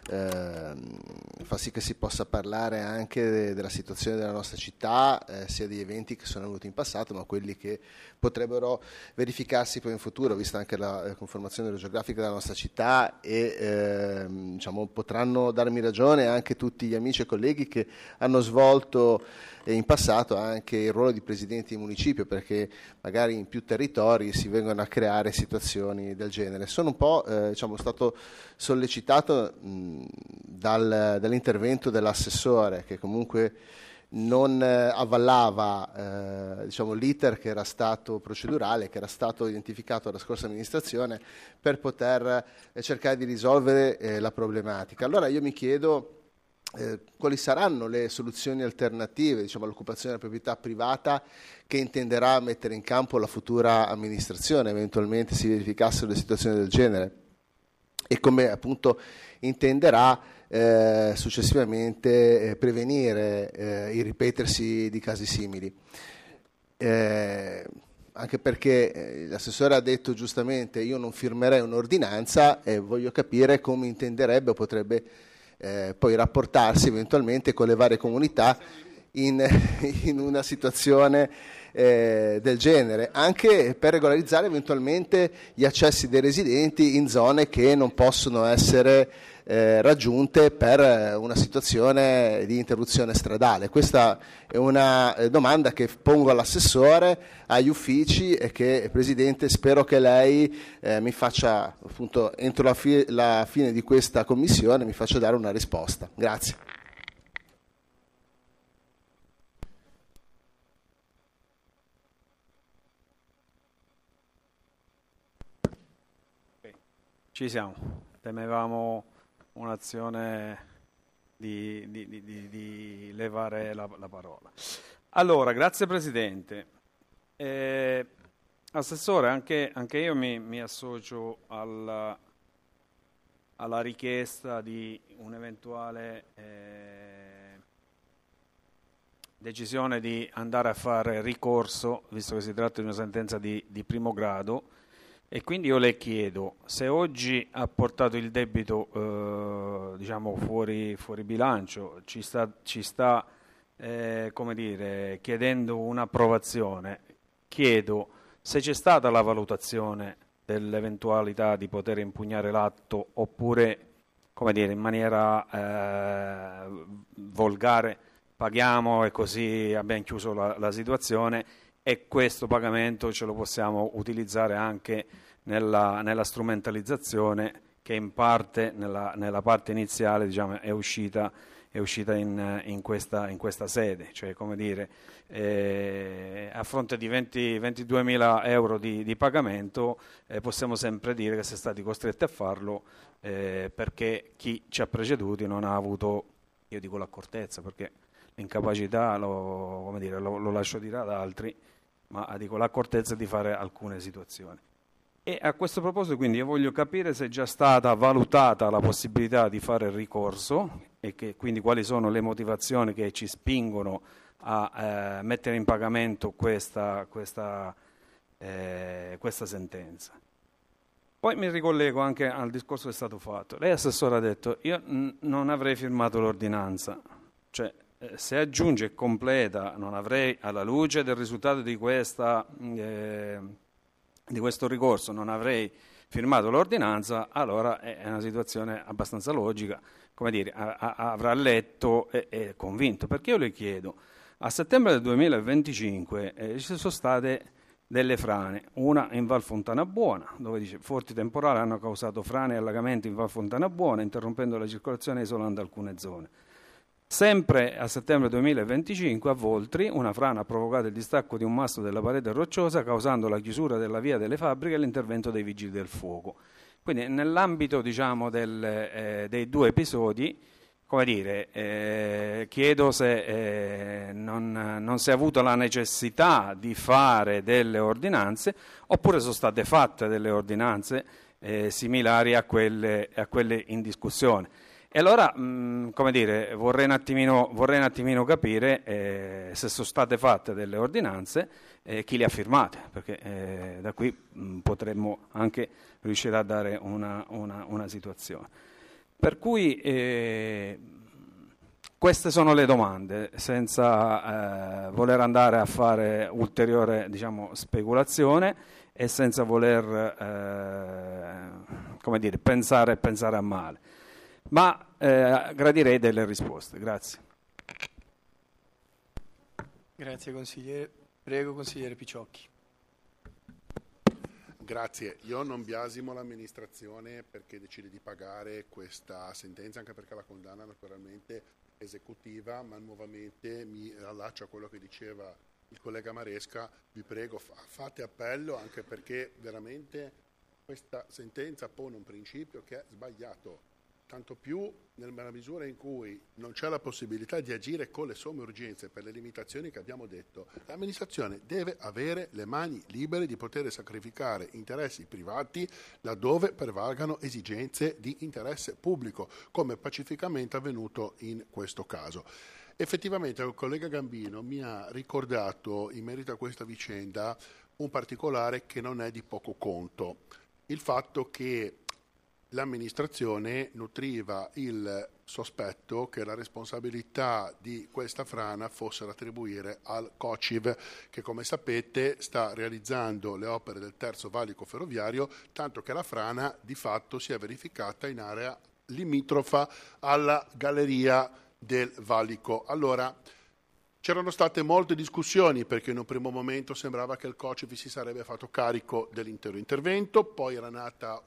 fa sì che si possa parlare anche della situazione della nostra città, sia degli eventi che sono venuti in passato, ma quelli che potrebbero verificarsi poi in futuro, vista anche la conformazione geografica della nostra città e potranno darmi ragione anche tutti gli amici e colleghi che hanno svolto in passato anche il ruolo di presidenti di municipio, perché magari in più territori si vengono a creare situazioni del genere. Sono un po' stato sollecitato dall'intervento dell'assessore che comunque non avvallava l'iter che era stato procedurale, che era stato identificato dalla scorsa amministrazione per poter cercare di risolvere la problematica. Allora io mi chiedo quali saranno le soluzioni alternative all'occupazione della proprietà privata che intenderà mettere in campo la futura amministrazione eventualmente si verificassero le situazioni del genere e come appunto intenderà successivamente prevenire il ripetersi di casi simili. Anche perché l'assessore ha detto giustamente io non firmerei un'ordinanza e voglio capire come intenderebbe o potrebbe poi rapportarsi eventualmente con le varie comunità in una situazione del genere, anche per regolarizzare eventualmente gli accessi dei residenti in zone che non possono essere raggiunte per una situazione di interruzione stradale. Questa è una domanda che pongo all'assessore, agli uffici, e che, Presidente, spero che lei mi faccia, appunto, entro la fine di questa commissione, mi faccia dare una risposta. Grazie. Ci siamo, temevamo un'azione di levare la parola. Allora, grazie Presidente. Assessore, anche io mi associo alla richiesta di un'eventuale decisione di andare a fare ricorso, visto che si tratta di una sentenza di primo grado. E quindi io le chiedo, se oggi ha portato il debito diciamo fuori bilancio, ci sta come dire, chiedendo un'approvazione, chiedo se c'è stata la valutazione dell'eventualità di poter impugnare l'atto, oppure, come dire, in maniera volgare paghiamo e così abbiamo chiuso la situazione, e questo pagamento ce lo possiamo utilizzare anche nella strumentalizzazione che in parte, nella parte iniziale, diciamo, è uscita in questa sede, cioè, come dire, a fronte di 22.000 euro di pagamento possiamo sempre dire che si è stati costretti a farlo perché chi ci ha preceduti non ha avuto, io dico, l'accortezza, perché l'incapacità lo lascio dire ad altri, ma dico l'accortezza di fare alcune situazioni. E a questo proposito, quindi, io voglio capire se è già stata valutata la possibilità di fare ricorso, e che quindi quali sono le motivazioni che ci spingono a mettere in pagamento questa sentenza. Poi mi ricollego anche al discorso che è stato fatto. Lei, Assessore, ha detto io non avrei firmato l'ordinanza, cioè se aggiunge e completa non avrei, alla luce del risultato di questo ricorso, non avrei firmato l'ordinanza, allora è una situazione abbastanza logica, come dire, avrà letto e convinto. Perché io le chiedo, a settembre del 2025 ci sono state delle frane, una in Val Fontana Buona, dove dice forti temporali hanno causato frane e allagamenti in Val Fontana Buona, interrompendo la circolazione e isolando alcune zone. Sempre a settembre 2025 a Voltri una frana ha provocato il distacco di un masto della parete rocciosa, causando la chiusura della via delle fabbriche e l'intervento dei vigili del fuoco. Quindi nell'ambito, diciamo, dei due episodi, come dire, chiedo se non si è avuto la necessità di fare delle ordinanze, oppure sono state fatte delle ordinanze similari a quelle in discussione. E allora, come dire, vorrei un attimino capire se sono state fatte delle ordinanze, chi le ha firmate, perché da qui potremmo anche riuscire a dare una situazione. Per cui queste sono le domande, senza voler andare a fare ulteriore, diciamo, speculazione e senza voler come dire, pensare a male. Ma gradirei delle risposte. Grazie. Grazie consigliere. Prego, consigliere Picciocchi. Grazie. Io non biasimo l'amministrazione perché decide di pagare questa sentenza, anche perché la condanna naturalmente esecutiva, ma nuovamente mi allaccio a quello che diceva il collega Maresca. Vi prego, fate appello, anche perché veramente questa sentenza pone un principio che è sbagliato. Tanto più nella misura in cui non c'è la possibilità di agire con le somme urgenze per le limitazioni che abbiamo detto. L'amministrazione deve avere le mani libere di poter sacrificare interessi privati laddove prevalgano esigenze di interesse pubblico, come pacificamente avvenuto in questo caso. Effettivamente il collega Gambino mi ha ricordato in merito a questa vicenda un particolare che non è di poco conto. Il fatto che l'amministrazione nutriva il sospetto che la responsabilità di questa frana fosse da attribuire al COCIV, che come sapete sta realizzando le opere del terzo valico ferroviario, tanto che la frana di fatto si è verificata in area limitrofa alla galleria del valico. Allora, c'erano state molte discussioni perché in un primo momento sembrava che il COCIV si sarebbe fatto carico dell'intero intervento, poi era nata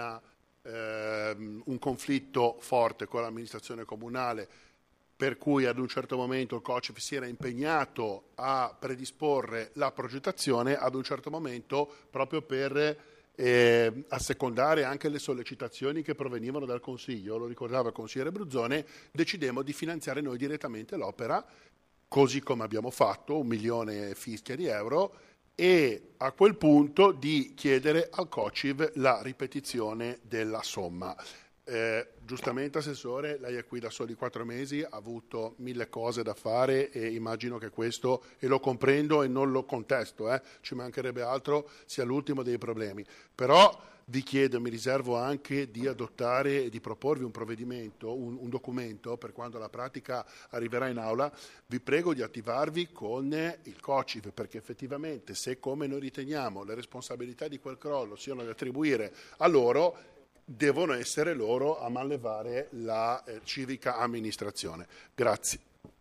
un conflitto forte con l'amministrazione comunale, per cui ad un certo momento il COCIV si era impegnato a predisporre la progettazione, ad un certo momento proprio per assecondare anche le sollecitazioni che provenivano dal Consiglio, lo ricordava il consigliere Bruzzone, decidemmo di finanziare noi direttamente l'opera, così come abbiamo fatto, 1 milione e fischia di euro, e a quel punto di chiedere al COCIV la ripetizione della somma. Giustamente, Assessore, lei è qui da soli 4 mesi, ha avuto 1000 cose da fare e immagino che questo, e lo comprendo e non lo contesto, ci mancherebbe altro, sia l'ultimo dei problemi. Però vi chiedo, mi riservo anche di adottare e di proporvi un provvedimento, un documento, per quando la pratica arriverà in aula, vi prego di attivarvi con il COCIV, perché effettivamente se, come noi riteniamo, le responsabilità di quel crollo siano da attribuire a loro, devono essere loro a manlevare la civica amministrazione. Grazie.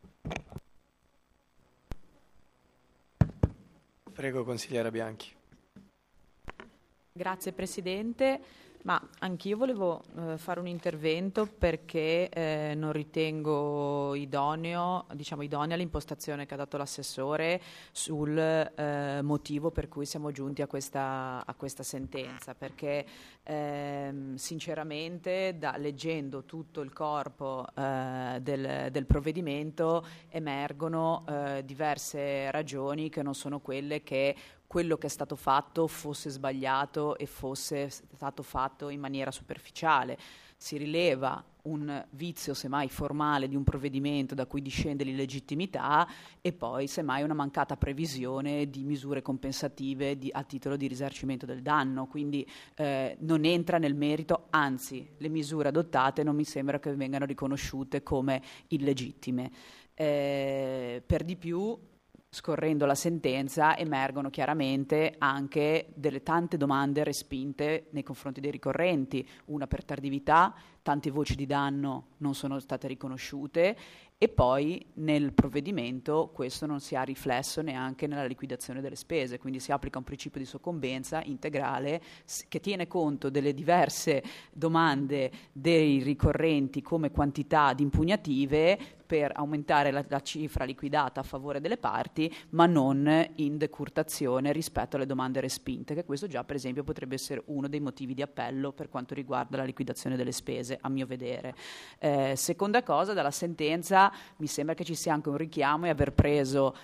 Prego, consigliera Bianchi. Grazie Presidente, ma anch'io volevo fare un intervento perché non ritengo idonea l'impostazione che ha dato l'assessore sul motivo per cui siamo giunti a questa sentenza, perché sinceramente leggendo tutto il corpo del provvedimento emergono diverse ragioni che non sono quelle che quello che è stato fatto fosse sbagliato e fosse stato fatto in maniera superficiale. Si rileva un vizio semmai formale di un provvedimento da cui discende l'illegittimità e poi semmai una mancata previsione di misure compensative a titolo di risarcimento del danno, quindi non entra nel merito, anzi le misure adottate non mi sembra che vengano riconosciute come illegittime. Per di più, scorrendo la sentenza, emergono chiaramente anche delle tante domande respinte nei confronti dei ricorrenti, una per tardività, tante voci di danno non sono state riconosciute e poi nel provvedimento questo non si ha riflesso neanche nella liquidazione delle spese, quindi si applica un principio di soccombenza integrale che tiene conto delle diverse domande dei ricorrenti come quantità di impugnative per aumentare la cifra liquidata a favore delle parti, ma non in decurtazione rispetto alle domande respinte, che questo già per esempio potrebbe essere uno dei motivi di appello per quanto riguarda la liquidazione delle spese, a mio vedere. Seconda cosa, dalla sentenza mi sembra che ci sia anche un richiamo e aver preso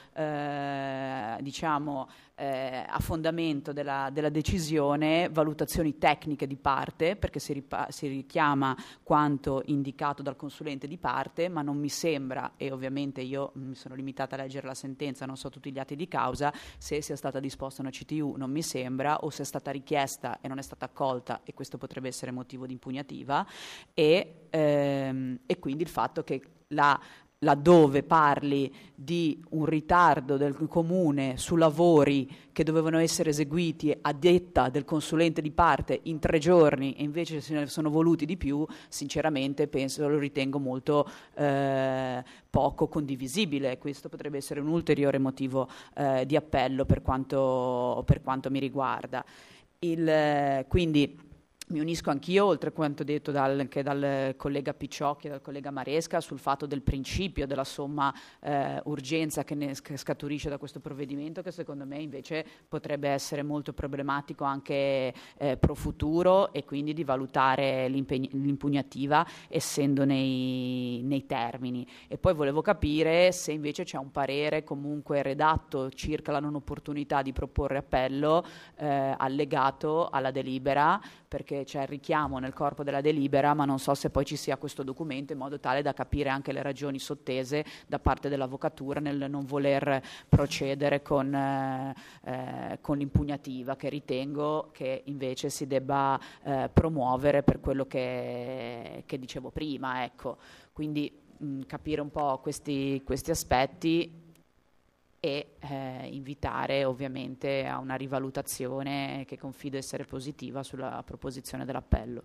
a fondamento della decisione valutazioni tecniche di parte, perché si richiama quanto indicato dal consulente di parte, ma non mi sembra, e ovviamente io mi sono limitata a leggere la sentenza, non so tutti gli atti di causa, se sia stata disposta una CTU non mi sembra, o se è stata richiesta e non è stata accolta, e questo potrebbe essere motivo di impugnativa, e quindi il fatto che laddove parli di un ritardo del comune su lavori che dovevano essere eseguiti a detta del consulente di parte in 3 giorni e invece se ne sono voluti di più, sinceramente lo ritengo molto poco condivisibile. Questo potrebbe essere un ulteriore motivo di appello per quanto mi riguarda. Quindi mi unisco anch'io, oltre a quanto detto anche dal collega Picciocchi e dal collega Maresca, sul fatto del principio della somma urgenza che ne scaturisce da questo provvedimento, che secondo me invece potrebbe essere molto problematico anche pro futuro, e quindi di valutare l'impugnativa essendo nei termini. E poi volevo capire se invece c'è un parere comunque redatto circa la non opportunità di proporre appello allegato alla delibera, perché c'è il richiamo nel corpo della delibera, ma non so se poi ci sia questo documento in modo tale da capire anche le ragioni sottese da parte dell'avvocatura nel non voler procedere con l'impugnativa, che ritengo che invece si debba promuovere per quello che dicevo prima, ecco. Quindi capire un po' questi aspetti e invitare ovviamente a una rivalutazione che confido essere positiva sulla proposizione dell'appello.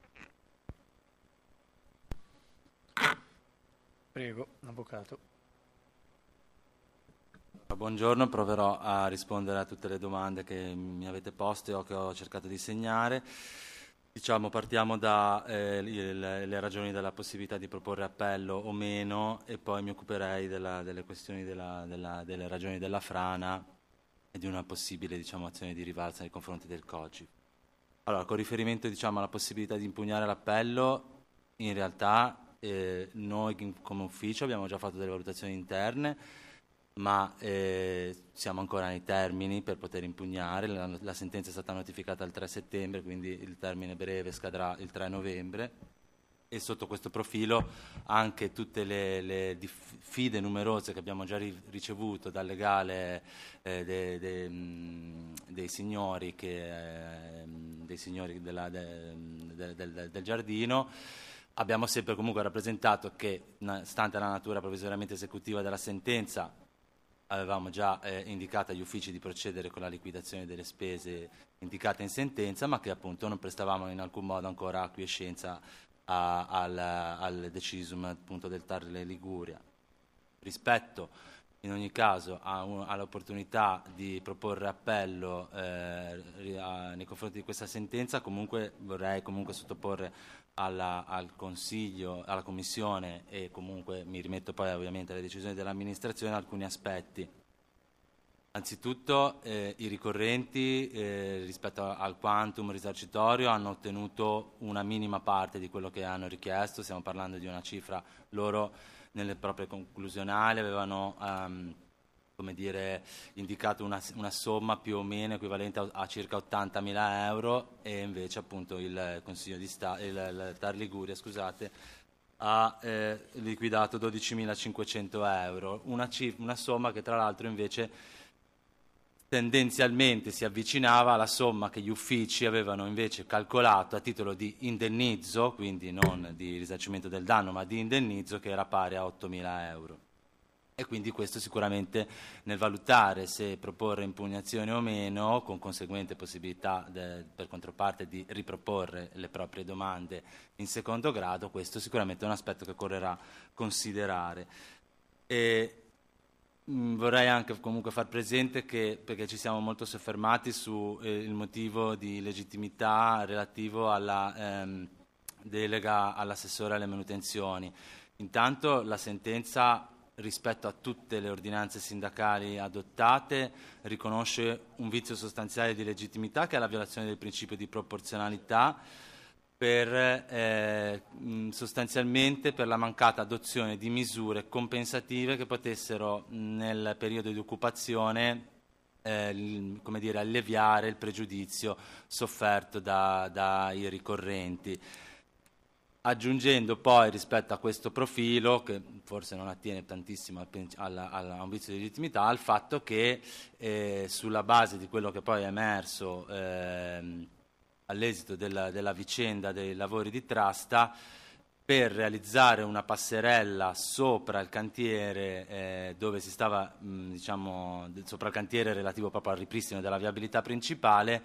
Prego, avvocato. Buongiorno, proverò a rispondere a tutte le domande che mi avete poste o che ho cercato di segnare. Diciamo, partiamo dalle ragioni della possibilità di proporre appello o meno e poi mi occuperei delle questioni delle ragioni della frana e di una possibile, diciamo, azione di rivalsa nei confronti del COGI. Allora, con riferimento, diciamo, alla possibilità di impugnare l'appello, in realtà noi come ufficio abbiamo già fatto delle valutazioni interne, ma siamo ancora nei termini per poter impugnare. La sentenza è stata notificata il 3 settembre, quindi il termine breve scadrà il 3 novembre e sotto questo profilo anche tutte le diffide numerose che abbiamo già ricevuto dal legale dei signori del giardino. Abbiamo sempre comunque rappresentato che, stante la natura provvisoriamente esecutiva della sentenza, avevamo già indicato agli uffici di procedere con la liquidazione delle spese indicate in sentenza, ma che appunto non prestavamo in alcun modo ancora acquiescenza al decisum appunto del TAR Liguria. Rispetto in ogni caso all'opportunità di proporre appello nei confronti di questa sentenza, comunque vorrei sottoporre al Consiglio, alla Commissione, e comunque mi rimetto poi ovviamente alle decisioni dell'amministrazione, alcuni aspetti. Anzitutto i ricorrenti rispetto al quantum risarcitorio hanno ottenuto una minima parte di quello che hanno richiesto. Stiamo parlando di una cifra, loro nelle proprie conclusionali avevano indicato una somma più o meno equivalente a circa 80.000 euro, e invece appunto il Consiglio di Stato, il TAR Liguria, scusate, ha liquidato 12.500 euro, una somma che tra l'altro invece tendenzialmente si avvicinava alla somma che gli uffici avevano invece calcolato a titolo di indennizzo, quindi non di risarcimento del danno ma di indennizzo, che era pari a 8.000 euro. E quindi questo sicuramente, nel valutare se proporre impugnazione o meno, con conseguente possibilità per controparte di riproporre le proprie domande in secondo grado, questo sicuramente è un aspetto che occorrerà considerare. E vorrei anche comunque far presente che, perché ci siamo molto soffermati sul motivo di legittimità relativo alla delega all'assessore alle manutenzioni. Intanto la sentenza, rispetto a tutte le ordinanze sindacali adottate, riconosce un vizio sostanziale di legittimità, che è la violazione del principio di proporzionalità, sostanzialmente per la mancata adozione di misure compensative che potessero nel periodo di occupazione alleviare il pregiudizio sofferto dai ricorrenti. Aggiungendo poi, rispetto a questo profilo, che forse non attiene tantissimo a un vizio di legittimità, al fatto che sulla base di quello che poi è emerso all'esito della vicenda dei lavori di Trasta, per realizzare una passerella sopra il cantiere dove si stava, sopra il cantiere relativo proprio al ripristino della viabilità principale,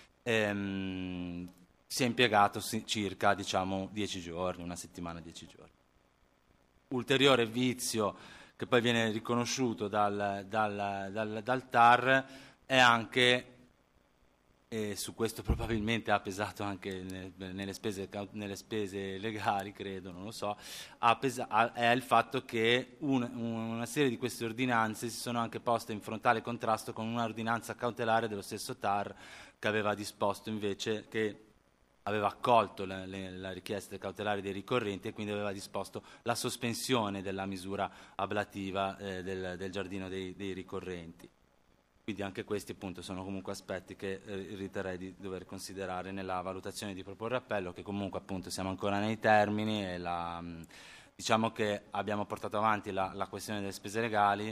si è impiegato circa 10 giorni, una settimana, 10 giorni. Ulteriore vizio che poi viene riconosciuto dal TAR è anche, e su questo probabilmente ha pesato anche nelle spese legali, credo, non lo so, è il fatto che una serie di queste ordinanze si sono anche poste in frontale contrasto con una ordinanza cautelare dello stesso TAR, che aveva disposto invece, che aveva accolto la richiesta cautelare dei ricorrenti, e quindi aveva disposto la sospensione della misura ablativa del giardino dei ricorrenti. Quindi anche questi appunto sono comunque aspetti che riterrei di dover considerare nella valutazione di proporre appello, che comunque appunto siamo ancora nei termini e diciamo che abbiamo portato avanti la questione delle spese legali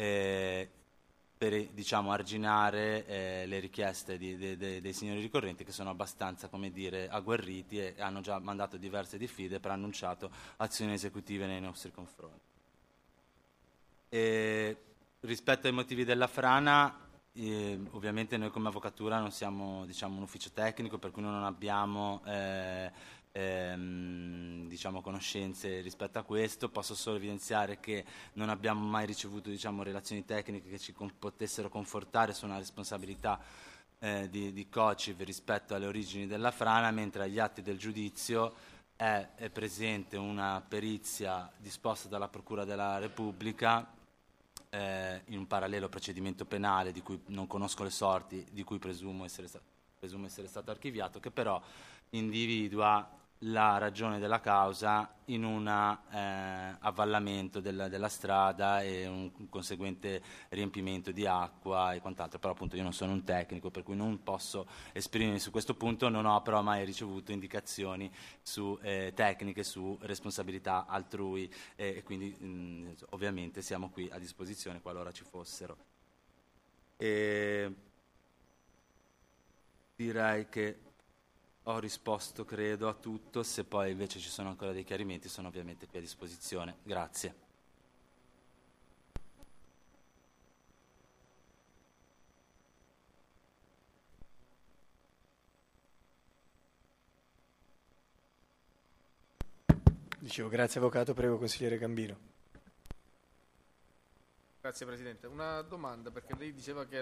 per diciamo arginare le richieste dei signori ricorrenti, che sono abbastanza, come dire, agguerriti e hanno già mandato diverse diffide per annunciato azioni esecutive nei nostri confronti. Rispetto ai motivi della frana, ovviamente noi come avvocatura non siamo, diciamo, un ufficio tecnico, per cui non abbiamo diciamo, conoscenze rispetto a questo. Posso solo evidenziare che non abbiamo mai ricevuto, diciamo, relazioni tecniche che ci potessero confortare su una responsabilità di COCIV rispetto alle origini della frana, mentre agli atti del giudizio è presente una perizia disposta dalla Procura della Repubblica in un parallelo procedimento penale di cui non conosco le sorti, di cui presumo essere stato archiviato, che però individua la ragione della causa in un avvallamento della strada e un conseguente riempimento di acqua e quant'altro. Però appunto io non sono un tecnico, per cui non posso esprimermi su questo punto, non ho però mai ricevuto indicazioni tecniche su responsabilità altrui e quindi ovviamente siamo qui a disposizione qualora ci fossero. Direi che ho risposto, credo, a tutto. Se poi invece ci sono ancora dei chiarimenti, sono ovviamente qui a disposizione. Grazie. Dicevo, grazie Avvocato, prego consigliere Gambino. Grazie Presidente. Una domanda, perché lei diceva che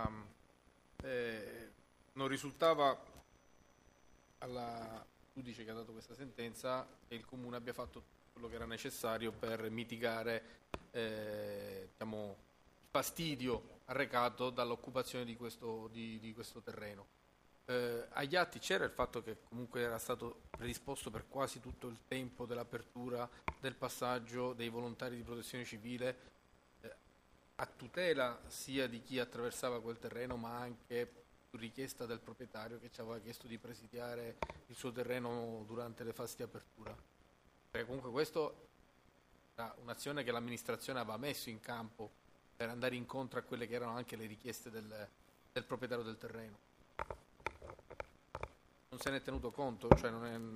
non risultava alla giudice che ha dato questa sentenza che il Comune abbia fatto quello che era necessario per mitigare diciamo, il fastidio arrecato dall'occupazione di questo terreno. Agli atti c'era il fatto che comunque era stato predisposto per quasi tutto il tempo dell'apertura del passaggio dei volontari di protezione civile a tutela sia di chi attraversava quel terreno, ma anche richiesta del proprietario che ci aveva chiesto di presidiare il suo terreno durante le fasi di apertura. Perché comunque questo era un'azione che l'amministrazione aveva messo in campo per andare incontro a quelle che erano anche le richieste del proprietario del terreno. Non se ne è tenuto conto, cioè non è...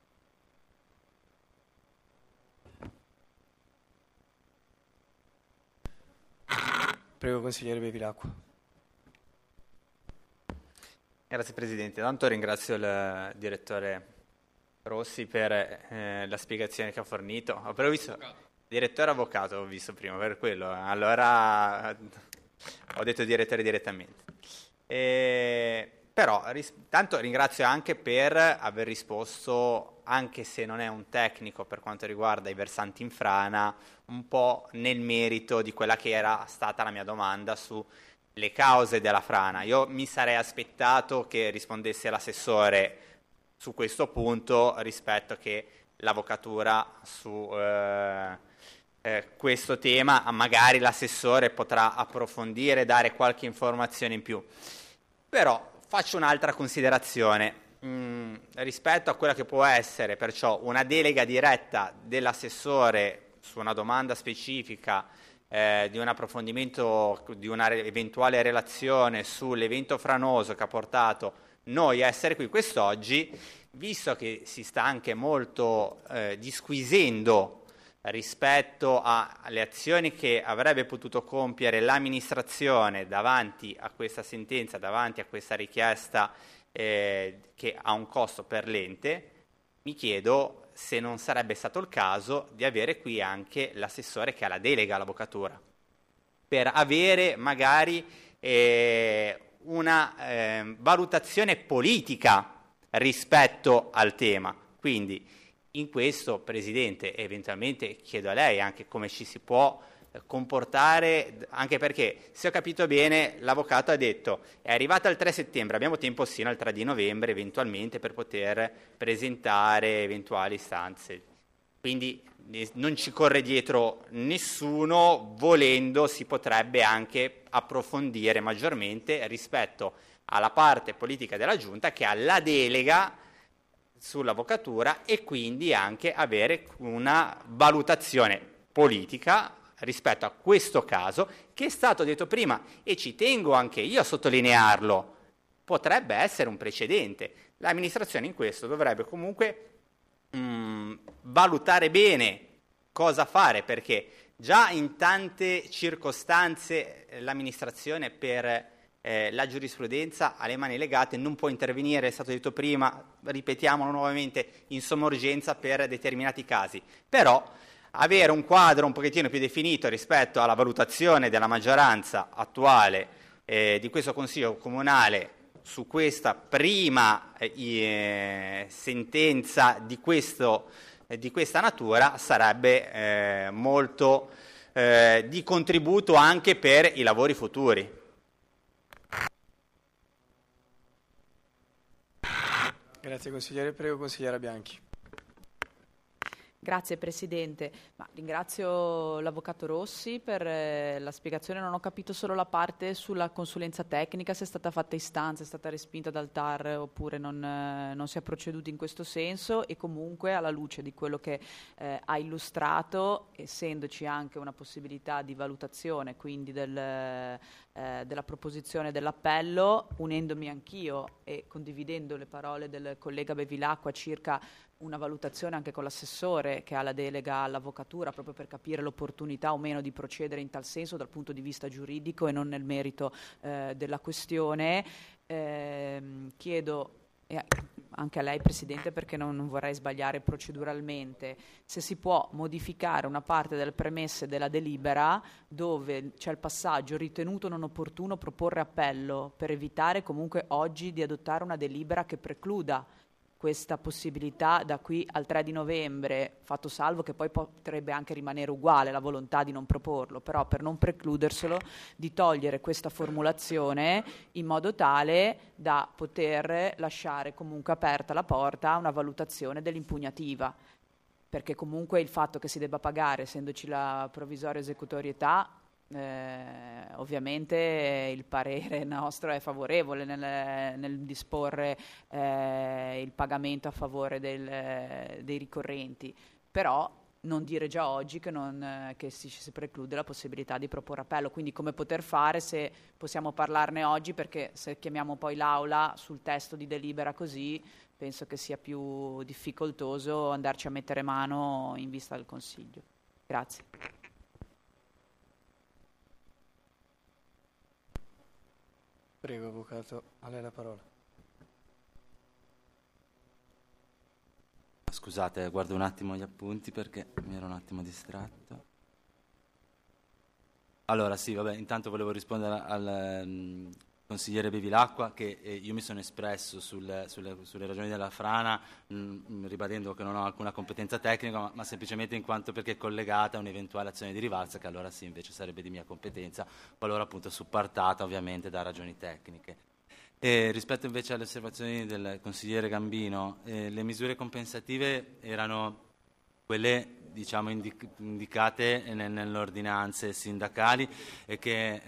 Prego consigliere Bevilacqua. Grazie Presidente, tanto ringrazio il direttore Rossi per la spiegazione che ha fornito. Ho però visto direttore avvocato, ho visto prima, per quello, allora ho detto direttore direttamente. Però tanto ringrazio anche per aver risposto, anche se non è un tecnico per quanto riguarda i versanti in frana, un po' nel merito di quella che era stata la mia domanda su le cause della frana. Io mi sarei aspettato che rispondesse l'assessore su questo punto rispetto che l'avvocatura su questo tema. Magari l'assessore potrà approfondire, dare qualche informazione in più. Però faccio un'altra considerazione rispetto a quella che può essere perciò una delega diretta dell'assessore su una domanda specifica di un approfondimento, di una eventuale relazione sull'evento franoso che ha portato noi a essere qui quest'oggi, visto che si sta anche molto disquisendo rispetto alle azioni che avrebbe potuto compiere l'amministrazione davanti a questa sentenza, davanti a questa richiesta che ha un costo per l'ente, mi chiedo se non sarebbe stato il caso di avere qui anche l'assessore che ha la delega all'avvocatura, per avere magari una valutazione politica rispetto al tema. Quindi in questo, Presidente, eventualmente chiedo a lei anche come ci si può comportare, anche perché, se ho capito bene, l'avvocato ha detto è arrivata il 3 settembre, abbiamo tempo sino al 3 di novembre eventualmente per poter presentare eventuali istanze. quindi non ci corre dietro nessuno, volendo si potrebbe anche approfondire maggiormente rispetto alla parte politica della Giunta che ha la delega sull'avvocatura e quindi anche avere una valutazione politica rispetto a questo caso che è stato detto prima e ci tengo anche io a sottolinearlo, potrebbe essere un precedente. L'amministrazione in questo dovrebbe comunque valutare bene cosa fare, perché già in tante circostanze l'amministrazione per la giurisprudenza ha le mani legate, non può intervenire, è stato detto prima, ripetiamolo nuovamente, in somma urgenza per determinati casi. Però avere un quadro un pochettino più definito rispetto alla valutazione della maggioranza attuale di questo Consiglio Comunale su questa prima sentenza di questa natura sarebbe molto di contributo anche per i lavori futuri. Grazie consigliere, prego consigliera Bianchi. Grazie Presidente, ringrazio l'Avvocato Rossi per la spiegazione. Non ho capito solo la parte sulla consulenza tecnica, se è stata fatta istanza, è stata respinta dal TAR oppure non si è proceduto in questo senso, e comunque alla luce di quello che ha illustrato, essendoci anche una possibilità di valutazione quindi della proposizione dell'appello, unendomi anch'io e condividendo le parole del collega Bevilacqua circa una valutazione anche con l'assessore che ha la delega all'avvocatura proprio per capire l'opportunità o meno di procedere in tal senso dal punto di vista giuridico e non nel merito della questione. Chiedo anche a lei Presidente, perché non vorrei sbagliare proceduralmente, se si può modificare una parte delle premesse della delibera dove c'è il passaggio ritenuto non opportuno proporre appello, per evitare comunque oggi di adottare una delibera che precluda questa possibilità da qui al 3 di novembre, fatto salvo che poi potrebbe anche rimanere uguale la volontà di non proporlo, però per non precluderselo di togliere questa formulazione in modo tale da poter lasciare comunque aperta la porta a una valutazione dell'impugnativa, perché comunque il fatto che si debba pagare, essendoci la provvisoria esecutorietà, ovviamente il parere nostro è favorevole nel disporre il pagamento a favore dei ricorrenti, però non dire già oggi che si preclude la possibilità di proporre appello. Quindi come poter fare, se possiamo parlarne oggi, perché se chiamiamo poi l'Aula sul testo di delibera così penso che sia più difficoltoso andarci a mettere mano in vista del Consiglio. Grazie. Prego, Avvocato, a lei la parola. Scusate, guardo un attimo gli appunti perché mi ero un attimo distratto. Allora, sì, vabbè, intanto volevo rispondere al consigliere Bevilacqua che io mi sono espresso sulle ragioni della frana, ribadendo che non ho alcuna competenza tecnica, ma semplicemente in quanto perché è collegata a un'eventuale azione di rivalsa, che allora sì, invece sarebbe di mia competenza, qualora appunto supportata ovviamente da ragioni tecniche. E rispetto invece alle osservazioni del consigliere Gambino, le misure compensative erano quelle diciamo indicate nelle ordinanze sindacali e che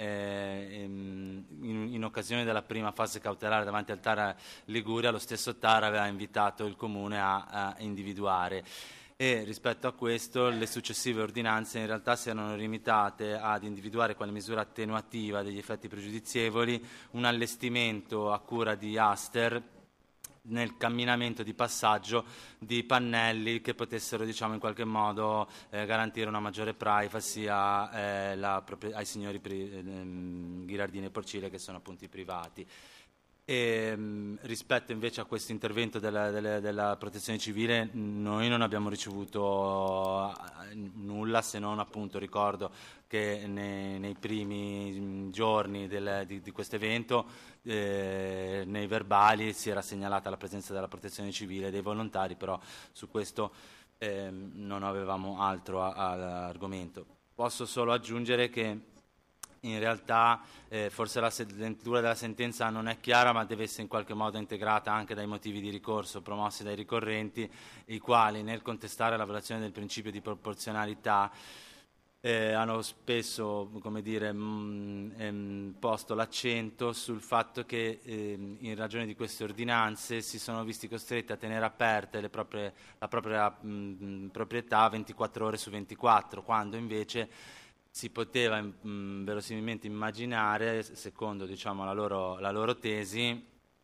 in occasione della prima fase cautelare davanti al TAR Liguria lo stesso TAR aveva invitato il Comune a individuare. E rispetto a questo le successive ordinanze in realtà si erano limitate ad individuare quale misura attenuativa degli effetti pregiudizievoli un allestimento a cura di Aster nel camminamento di passaggio di pannelli che potessero diciamo in qualche modo garantire una maggiore privacy ai signori Ghirardini e Porcile, che sono appunto i privati. E, rispetto invece a questo intervento della protezione civile noi non abbiamo ricevuto nulla, se non appunto ricordo che nei primi giorni di questo evento nei verbali si era segnalata la presenza della protezione civile e dei volontari, però su questo non avevamo altro all'argomento. Posso solo aggiungere che in realtà forse la lettura della sentenza non è chiara, ma deve essere in qualche modo integrata anche dai motivi di ricorso promossi dai ricorrenti, i quali nel contestare la violazione del principio di proporzionalità hanno spesso, come dire, posto l'accento sul fatto che in ragione di queste ordinanze si sono visti costretti a tenere aperte la propria proprietà 24 ore su 24, quando invece si poteva verosimilmente immaginare, secondo diciamo, la loro tesi,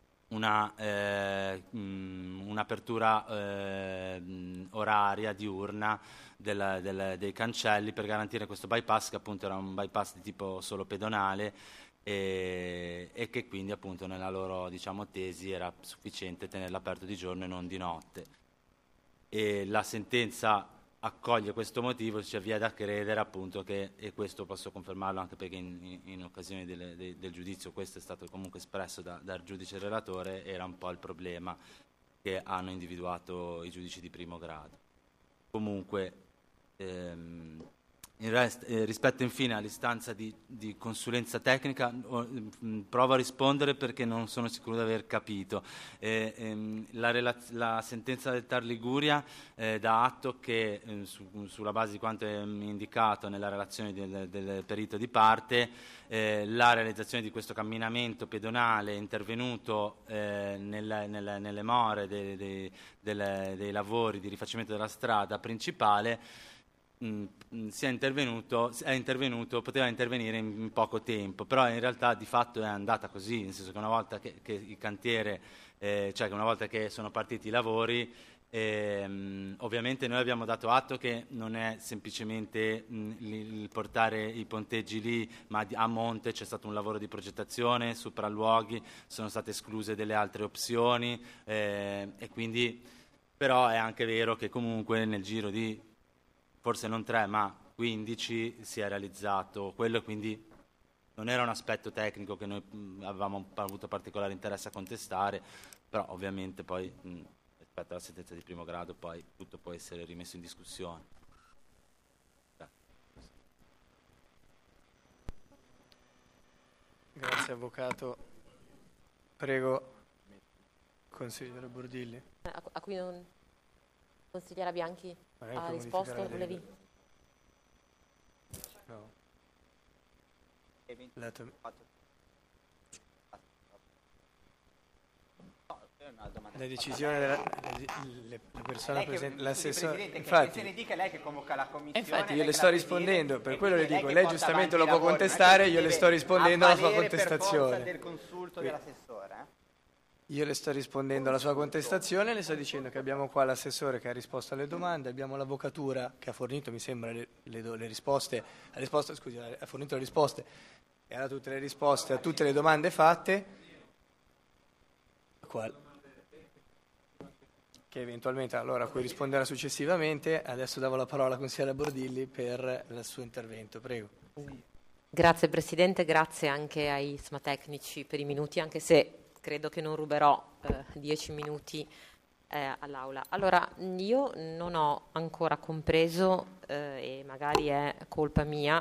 un'apertura oraria diurna dei cancelli per garantire questo bypass, che appunto era un bypass di tipo solo pedonale e che quindi appunto nella loro diciamo, tesi era sufficiente tenerlo aperto di giorno e non di notte. E la sentenza accoglie questo motivo, ci avvia da credere appunto che, e questo posso confermarlo anche perché in occasione del giudizio questo è stato comunque espresso dal giudice relatore, era un po' il problema che hanno individuato i giudici di primo grado. Comunque rispetto infine all'istanza di consulenza tecnica, provo a rispondere perché non sono sicuro di aver capito. La sentenza del TAR Liguria dà atto che sulla base di quanto è indicato nella relazione del perito di parte, la realizzazione di questo camminamento pedonale è intervenuto nelle more dei lavori di rifacimento della strada principale. Poteva intervenire in poco tempo, però in realtà di fatto è andata così, nel senso che una volta che il cantiere, cioè che una volta che sono partiti i lavori, ovviamente noi abbiamo dato atto che non è semplicemente il portare i ponteggi lì, ma a monte c'è stato un lavoro di progettazione, sopralluoghi, sono state escluse delle altre opzioni e quindi però è anche vero che comunque nel giro di forse non 3 ma 15 si è realizzato quello, quindi non era un aspetto tecnico che noi avevamo avuto particolare interesse a contestare, però ovviamente poi rispetto alla sentenza di primo grado poi tutto può essere rimesso in discussione. Grazie avvocato. Prego, consigliere Bordilli. A cui non... Consigliera Bianchi ha risposto, volevi? No. La decisione della persona presente, l'assessore, infatti, ne dica lei che convoca la commissione. infatti io le sto rispondendo, per quello le dico, lei giustamente lo può contestare, io le sto rispondendo alla sua contestazione. Del consulto dell'assessore. Io le sto rispondendo alla sua contestazione, le sto dicendo che abbiamo qua l'assessore che ha risposto alle domande, abbiamo l'avvocatura che ha fornito, mi sembra, le risposte, ha fornito le risposte e ha dato tutte le risposte a tutte le domande fatte, che eventualmente allora a cui risponderà successivamente. Adesso davo la parola alla consigliera Bordilli per il suo intervento, prego. Grazie Presidente, grazie anche ai tecnici per i minuti, anche se credo che non ruberò 10 minuti all'Aula. Allora, io non ho ancora compreso, e magari è colpa mia,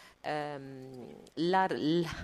la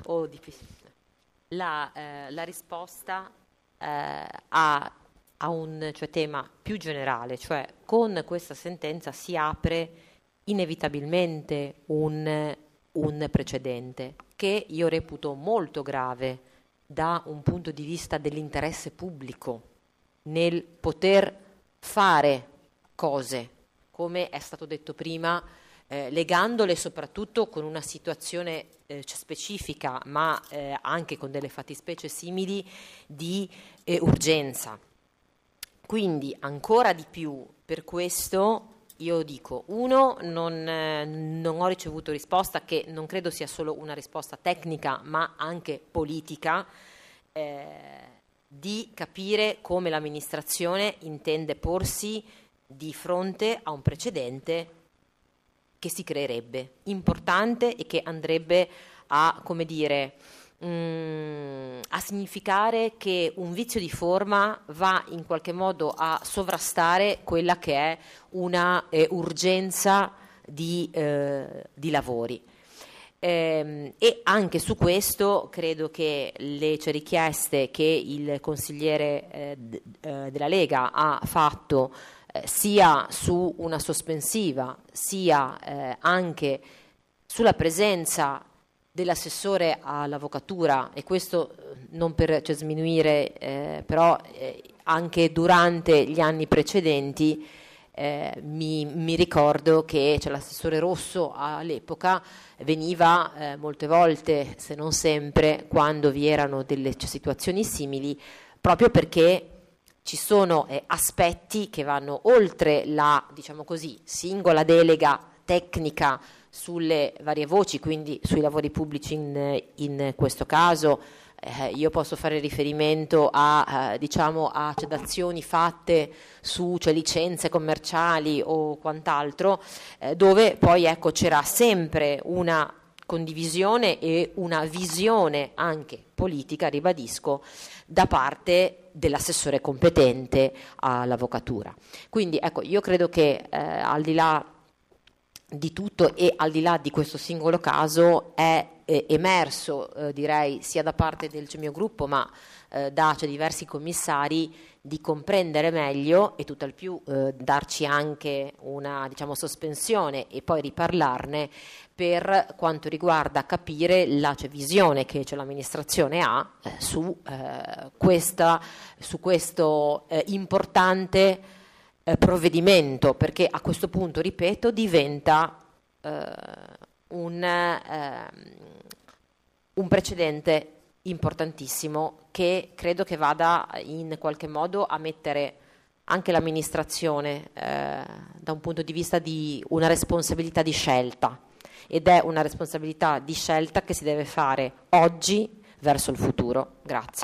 risposta a un tema più generale, cioè con questa sentenza si apre inevitabilmente un precedente che io reputo molto grave da un punto di vista dell'interesse pubblico nel poter fare cose, come è stato detto prima, legandole soprattutto con una situazione specifica, ma anche con delle fattispecie simili di urgenza. Quindi ancora di più per questo io dico, uno, non ho ricevuto risposta, che non credo sia solo una risposta tecnica ma anche politica, di capire come l'amministrazione intende porsi di fronte a un precedente che si creerebbe, importante e che andrebbe a, come dire, a significare che un vizio di forma va in qualche modo a sovrastare quella che è una urgenza di lavori. E anche su questo credo che le richieste che il consigliere della Lega ha fatto sia su una sospensiva sia anche sulla presenza dell'assessore all'avvocatura, e questo non per sminuire però anche durante gli anni precedenti mi ricordo che l'assessore Rosso all'epoca veniva molte volte, se non sempre, quando vi erano delle situazioni simili, proprio perché ci sono aspetti che vanno oltre la, diciamo così, singola delega tecnica sulle varie voci, quindi sui lavori pubblici in questo caso. Io posso fare riferimento a azioni fatte su licenze commerciali o quant'altro, dove poi c'era sempre una condivisione e una visione anche politica, ribadisco, da parte dell'assessore competente all'avvocatura. Quindi io credo che al di là di tutto e al di là di questo singolo caso è emerso, direi, sia da parte del mio gruppo ma da diversi commissari, di comprendere meglio e tutt'al più darci anche una sospensione e poi riparlarne per quanto riguarda capire la visione che l'amministrazione ha su questo importante provvedimento, perché a questo punto, ripeto, diventa un precedente importantissimo che credo che vada in qualche modo a mettere anche l'amministrazione da un punto di vista di una responsabilità di scelta, ed è una responsabilità di scelta che si deve fare oggi verso il futuro. Grazie.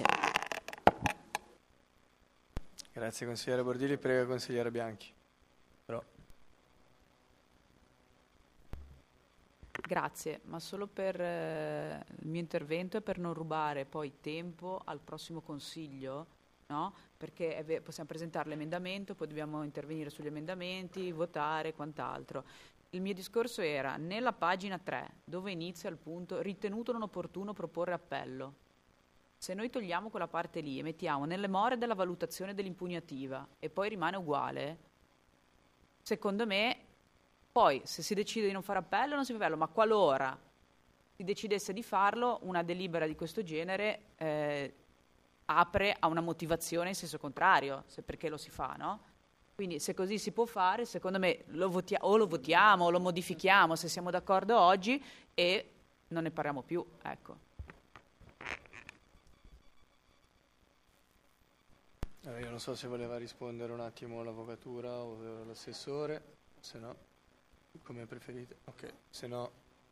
Grazie consigliere Bordilli, prego consigliere Bianchi. Grazie, ma solo per il mio intervento e per non rubare poi tempo al prossimo Consiglio, no? Perché possiamo presentare l'emendamento, poi dobbiamo intervenire sugli emendamenti, votare e quant'altro. Il mio discorso era nella pagina 3, dove inizia il punto ritenuto non opportuno proporre appello. Se noi togliamo quella parte lì e mettiamo nelle more della valutazione dell'impugnativa e poi rimane uguale, secondo me poi se si decide di non fare appello non si fa appello, ma qualora si decidesse di farlo, una delibera di questo genere apre a una motivazione in senso contrario, se perché lo si fa, no? Quindi se così si può fare, secondo me lo votiamo o lo modifichiamo se siamo d'accordo oggi e non ne parliamo più, ecco. Io non so se voleva rispondere un attimo l'avvocatura o l'assessore, se no, come preferite. Ok, se no...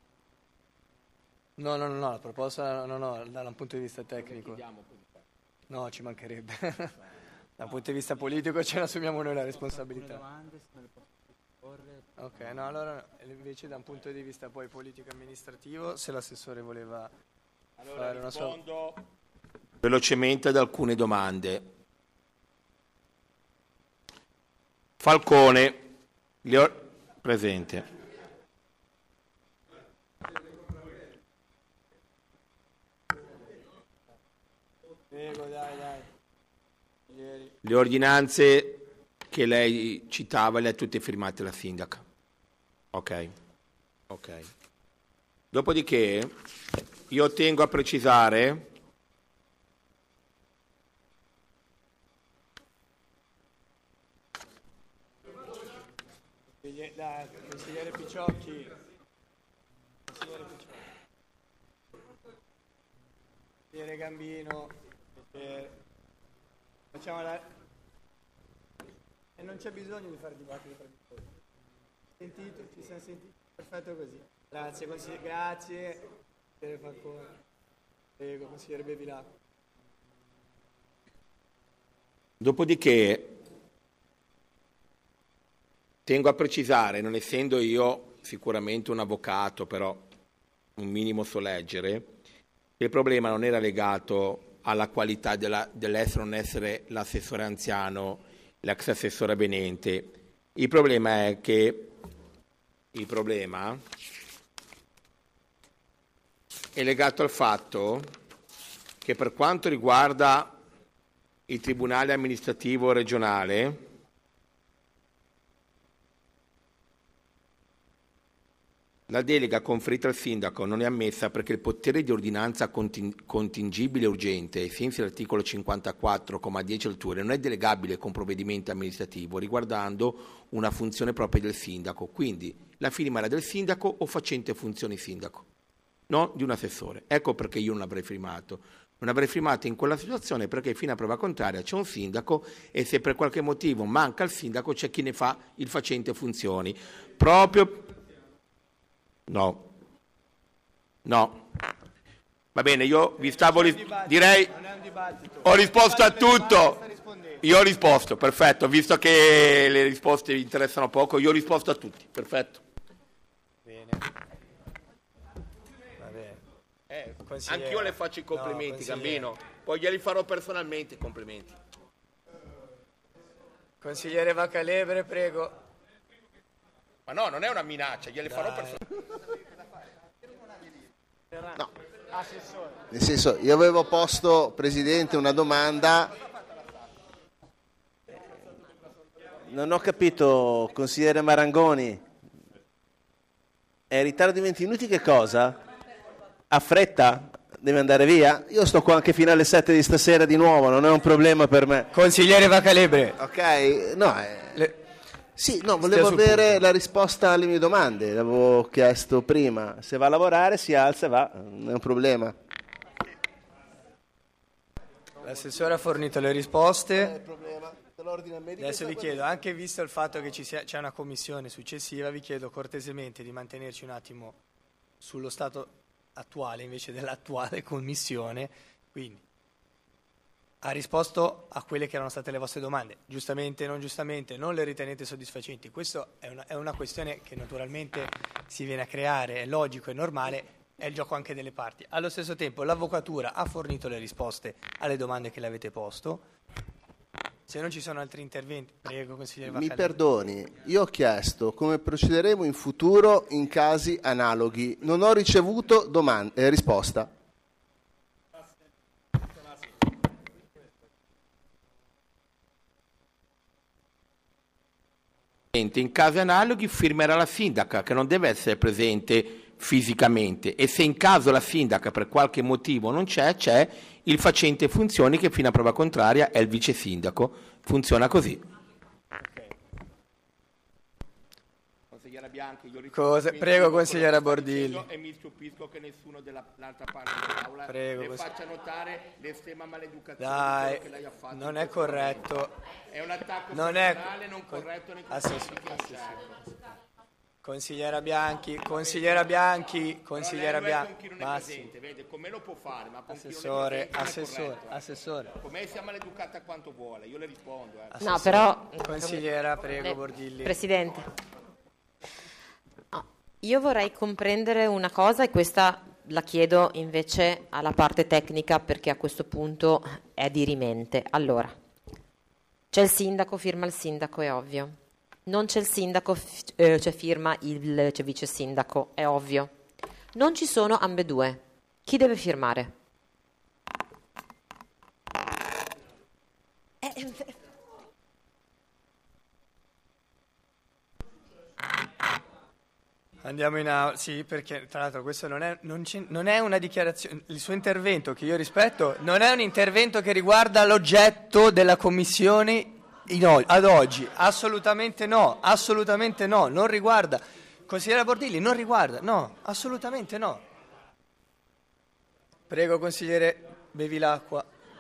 No, la proposta, no, da un punto di vista tecnico. No, ci mancherebbe. Da un punto di vista politico ce ne assumiamo noi la responsabilità. Ok, no, allora invece da un punto di vista poi politico-amministrativo, se l'assessore voleva fare una sua... Rispondo velocemente ad alcune domande. Falcone, presente. Prego, dai. Le ordinanze che lei citava le ha tutte firmate la sindaca. Ok. Dopodiché io tengo a precisare consigliere Picciocchi. Consigliere Gambino. Facciamo la... E non c'è bisogno di fare dibattito tra di voi. Sentito? Ci siamo sentiti? Perfetto così. Grazie consigliere, grazie. Consigliere Falcone. Prego, consigliere Bevilacqua. Dopodiché tengo a precisare, non essendo io sicuramente un avvocato, però un minimo so leggere, che il problema non era legato alla qualità dell'essere o non essere l'assessore anziano, l'ex assessore avvenente. Il problema è che è legato al fatto che per quanto riguarda il Tribunale amministrativo regionale, la delega conferita al sindaco non è ammessa perché il potere di ordinanza contingibile e urgente, ai sensi dell'articolo 54,10 del TURE, non è delegabile con provvedimento amministrativo riguardando una funzione propria del sindaco. Quindi la firma era del sindaco o facente funzioni sindaco, non di un assessore. Ecco perché io non l'avrei firmato. Non avrei firmato in quella situazione perché fino a prova contraria c'è un sindaco e se per qualche motivo manca il sindaco c'è chi ne fa il facente funzioni. Proprio... No. Va bene, io vi stavo direi ho risposto a tutto. Io ho risposto, perfetto, visto che le risposte vi interessano poco, io ho risposto a tutti, perfetto. Bene. Va bene. Anch'io le faccio i complimenti, Gambino. Poi glieli farò personalmente i complimenti. Consigliere Vacalebre, prego. Ma no, non è una minaccia, gliele farò personalmente. No. Nel senso, io avevo posto, Presidente, una domanda. Non ho capito, consigliere Marangoni. È in ritardo di 20 minuti che cosa? Ha fretta? Deve andare via? Io sto qua anche fino alle 7 di stasera di nuovo, non è un problema per me. Consigliere Vacalebre. Ok, no, sì, no, volevo avere la risposta alle mie domande, l'avevo chiesto prima. Se va a lavorare si alza e va, non è un problema. L'assessore ha fornito le risposte. Adesso vi chiedo, anche visto il fatto che c'è una commissione successiva, vi chiedo cortesemente di mantenerci un attimo sullo stato attuale invece dell'attuale commissione. Quindi ha risposto a quelle che erano state le vostre domande, giustamente, non le ritenete soddisfacenti. Questa è una questione che naturalmente si viene a creare, è logico, è normale, è il gioco anche delle parti. Allo stesso tempo l'avvocatura ha fornito le risposte alle domande che le avete posto. Se non ci sono altri interventi, prego consigliere Vacalebre. Mi perdoni, io ho chiesto come procederemo in futuro in casi analoghi, non ho ricevuto risposta. In casi analoghi firmerà la sindaca che non deve essere presente fisicamente e se in caso la sindaca per qualche motivo non c'è il facente funzioni che fino a prova contraria è il vice sindaco. Funziona così. Consigliera Bianchi, io prego consigliera Bordilli. E mi stupisco che nessuno dell'altra parte dell'aula le faccia notare l'estrema maleducazione di quello che lei ha fatto. Non è corretto. È un attacco non personale, non corretto nei confronti di Consigliera Bianchi, presente, vede come lo può fare, ma con assessore. Come sia maleducata quanto vuole, io le rispondo. No, però consigliera, prego Bordilli. Presidente. Io vorrei comprendere una cosa e questa la chiedo invece alla parte tecnica perché a questo punto è dirimente. Allora, c'è il sindaco, firma il sindaco, è ovvio. Non c'è il sindaco, c'è firma c'è vice sindaco, è ovvio. Non ci sono ambedue. Chi deve firmare? Andiamo in aula, sì, perché tra l'altro questo non è una dichiarazione, il suo intervento che io rispetto non è un intervento che riguarda l'oggetto della commissione ad oggi, assolutamente no, non riguarda, consigliera Bordilli, non riguarda, no, assolutamente no. Prego consigliere Bevilacqua.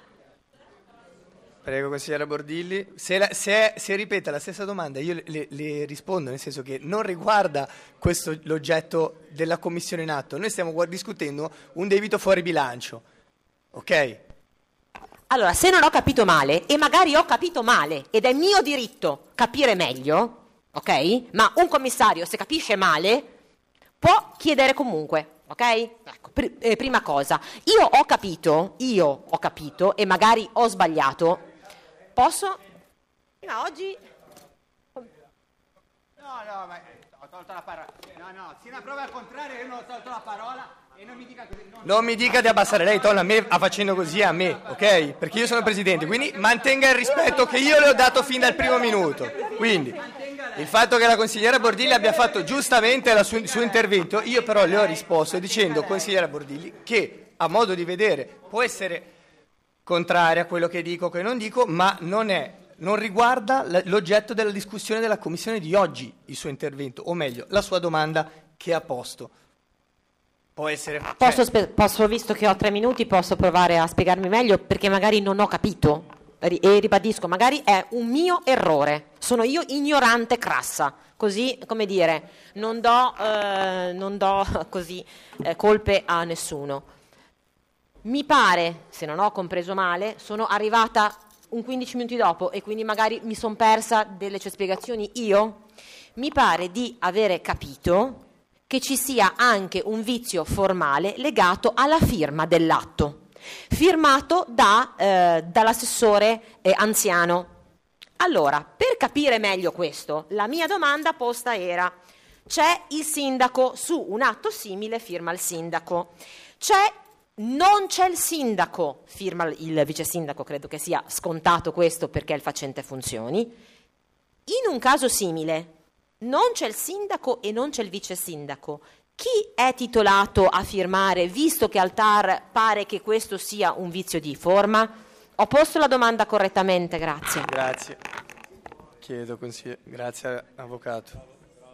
Prego consigliera Bordilli, se ripeta la stessa domanda io le rispondo, nel senso che non riguarda questo l'oggetto della commissione in atto, noi stiamo discutendo un debito fuori bilancio, ok? Allora, se non ho capito male, e magari ho capito male, ed è mio diritto capire meglio, ok? Ma un commissario, se capisce male, può chiedere comunque, ok? Ecco, prima cosa, io ho capito, e magari ho sbagliato, posso? Ma oggi... No, ma ho tolto la parola. No, se una prova al contrario io non ho tolto la parola. Non mi dica di abbassare lei tono a me facendo così a me, ok? Perché io sono presidente, quindi mantenga il rispetto che io le ho dato fin dal primo minuto. Quindi il fatto che la consigliera Bordilli abbia fatto giustamente il suo intervento, io però le ho risposto dicendo, consigliera Bordilli, che a modo di vedere può essere contraria a quello che dico, che non dico, ma non riguarda l'oggetto della discussione della commissione di oggi il suo intervento, o meglio, la sua domanda che ha posto. Può essere... Posso, visto che ho 3 minuti, posso provare a spiegarmi meglio perché magari non ho capito e ribadisco, magari è un mio errore, sono io ignorante crassa, così come dire, non do così colpe a nessuno. Mi pare, se non ho compreso male, sono arrivata un 15 minuti dopo e quindi magari mi sono persa delle spiegazioni io. Mi pare di avere capito che ci sia anche un vizio formale legato alla firma dell'atto, firmato dall'assessore anziano. Allora, per capire meglio questo, la mia domanda posta era: c'è il sindaco, su un atto simile firma il sindaco, non c'è il sindaco, firma il vice sindaco, credo che sia scontato questo perché è il facente funzioni. In un caso simile non c'è il sindaco e non c'è il vice sindaco. Chi è titolato a firmare, visto che al TAR pare che questo sia un vizio di forma? Ho posto la domanda correttamente, grazie. Grazie. Chiedo consiglio. Grazie, avvocato.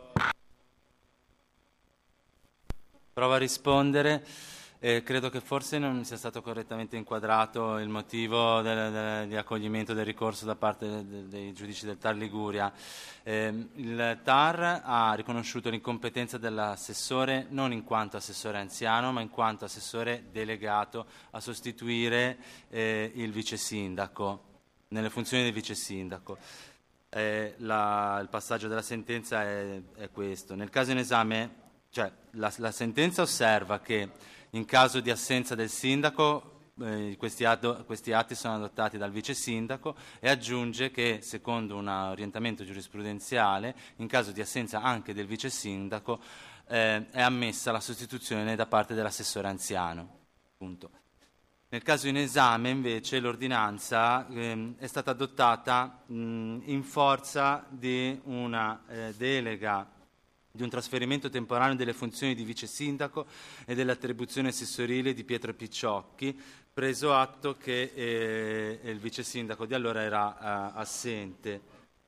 Provo a rispondere. Credo che forse non sia stato correttamente inquadrato il motivo di accoglimento del ricorso da parte dei giudici del TAR Liguria. Il TAR ha riconosciuto l'incompetenza dell'assessore non in quanto assessore anziano, ma in quanto assessore delegato a sostituire il vice sindaco, nelle funzioni del vice sindaco. Il passaggio della sentenza è questo. Nel caso in esame, cioè la sentenza osserva che in caso di assenza del sindaco, questi atti sono adottati dal vice sindaco, e aggiunge che, secondo un orientamento giurisprudenziale, in caso di assenza anche del vice sindaco, è ammessa la sostituzione da parte dell'assessore anziano. Punto. Nel caso in esame, invece, l'ordinanza è stata adottata in forza di una delega di un trasferimento temporaneo delle funzioni di vice sindaco e delle attribuzioni assessorile di Pietro Picciocchi, preso atto che il vice sindaco di allora era assente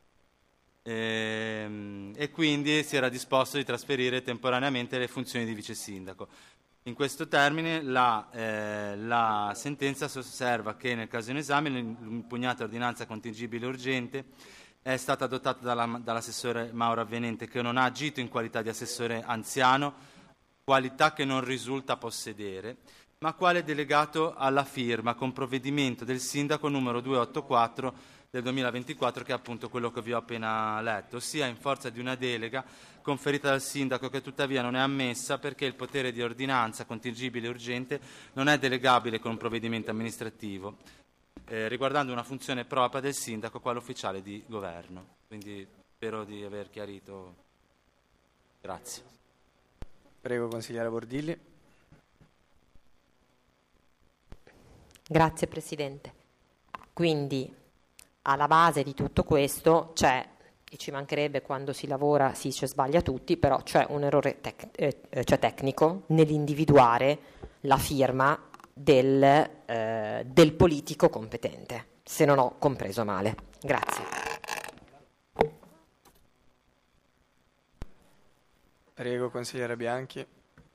e quindi si era disposto di trasferire temporaneamente le funzioni di vice sindaco. In questo termine la sentenza osserva che nel caso in esame l'impugnata ordinanza contingibile urgente è stata adottata dall'assessore Mauro Avvenente, che non ha agito in qualità di assessore anziano, qualità che non risulta possedere, ma quale delegato alla firma con provvedimento del sindaco numero 284 del 2024, che è appunto quello che vi ho appena letto, ossia in forza di una delega conferita dal sindaco, che tuttavia non è ammessa perché il potere di ordinanza contingibile urgente non è delegabile con un provvedimento amministrativo, riguardando una funzione propria del sindaco quale ufficiale di governo. Quindi spero di aver chiarito. Grazie. Prego, consigliere Bordilli. Grazie Presidente. Quindi alla base di tutto questo c'è, e ci mancherebbe, quando si lavora si sbaglia tutti, però c'è un errore tecnico nell'individuare la firma del politico competente, se non ho compreso male. Grazie. Prego, consigliere Bianchi.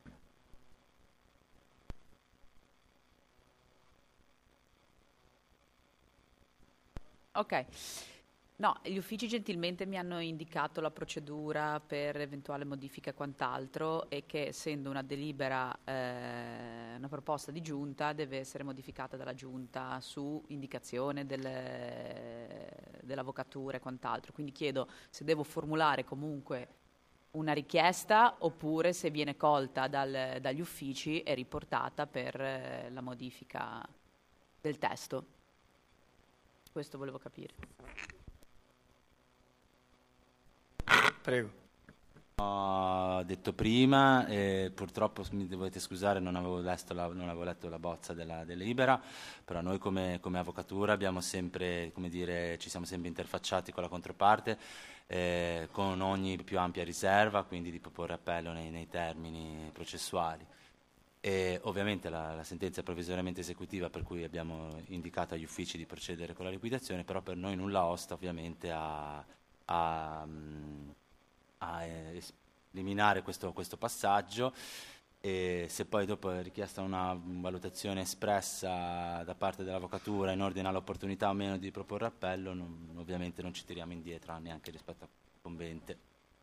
Ok. No, gli uffici gentilmente mi hanno indicato la procedura per eventuale modifica e quant'altro, e che essendo una delibera, una proposta di giunta, deve essere modificata dalla giunta su indicazione dell'avvocatura e quant'altro. Quindi chiedo se devo formulare comunque una richiesta oppure se viene colta dagli uffici e riportata per la modifica del testo. Questo volevo capire. Prego. ho detto prima, purtroppo mi dovete scusare, non avevo letto la bozza della delibera, però noi come avvocatura abbiamo sempre, come dire, ci siamo sempre interfacciati con la controparte con ogni più ampia riserva, quindi di proporre appello nei termini processuali. E ovviamente la sentenza è provvisoriamente esecutiva, per cui abbiamo indicato agli uffici di procedere con la liquidazione, però per noi nulla osta ovviamente a eliminare questo passaggio, e se poi dopo è richiesta una valutazione espressa da parte dell'avvocatura in ordine all'opportunità o meno di proporre appello, ovviamente non ci tiriamo indietro neanche rispetto al convente.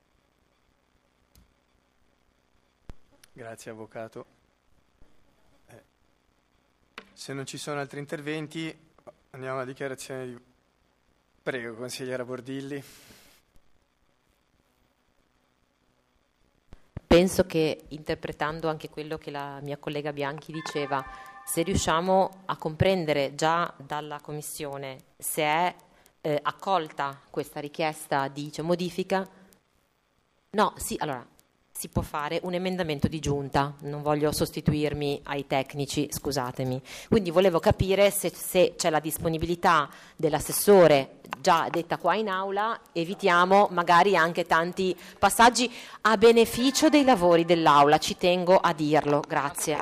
Grazie avvocato. Se non ci sono altri interventi andiamo alla dichiarazione di... Prego, consigliera Bordilli. Penso che, interpretando anche quello che la mia collega Bianchi diceva, se riusciamo a comprendere già dalla Commissione se è accolta questa richiesta di modifica, no, sì, allora si può fare un emendamento di giunta, non voglio sostituirmi ai tecnici, scusatemi. Quindi volevo capire se c'è la disponibilità dell'assessore già detta qua in aula, evitiamo magari anche tanti passaggi a beneficio dei lavori dell'aula, ci tengo a dirlo, grazie.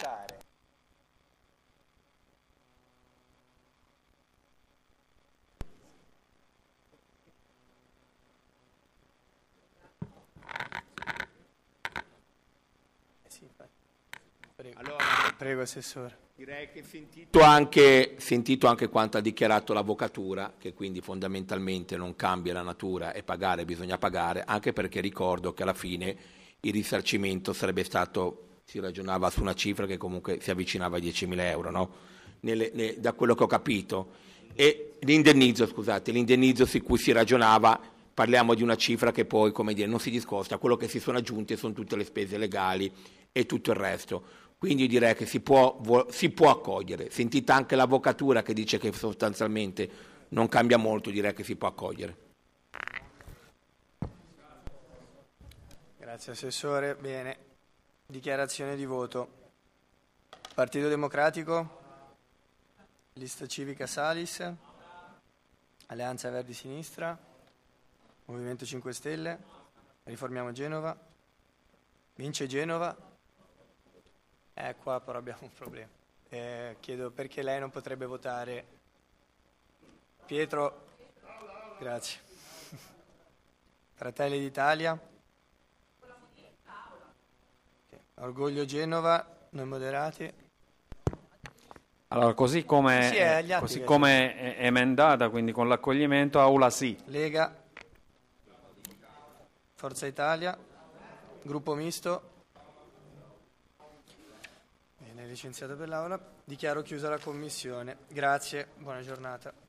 Prego assessore. Direi che sentito anche quanto ha dichiarato l'avvocatura, che quindi fondamentalmente non cambia la natura e pagare bisogna pagare, anche perché ricordo che alla fine il risarcimento sarebbe stato, si ragionava su una cifra che comunque si avvicinava a 10.000 euro, no? Da quello che ho capito. E l'indennizzo su cui si ragionava, parliamo di una cifra che poi, come dire, non si discosta, quello che si sono aggiunte sono tutte le spese legali e tutto il resto. Quindi direi che si può accogliere. Sentita anche l'avvocatura che dice che sostanzialmente non cambia molto, direi che si può accogliere. Grazie assessore. Bene, dichiarazione di voto. Partito Democratico, Lista Civica Salis, Alleanza Verdi Sinistra, Movimento 5 Stelle, Riformiamo Genova, vince Genova. Qua però abbiamo un problema. Chiedo perché lei non potrebbe votare. Pietro, grazie. Fratelli d'Italia. Orgoglio Genova, noi moderati. Allora, così come è emendata, quindi con l'accoglimento, aula sì. Lega, Forza Italia, Gruppo Misto. Bene, licenziato per l'Aula. Dichiaro chiusa la commissione. Grazie, buona giornata.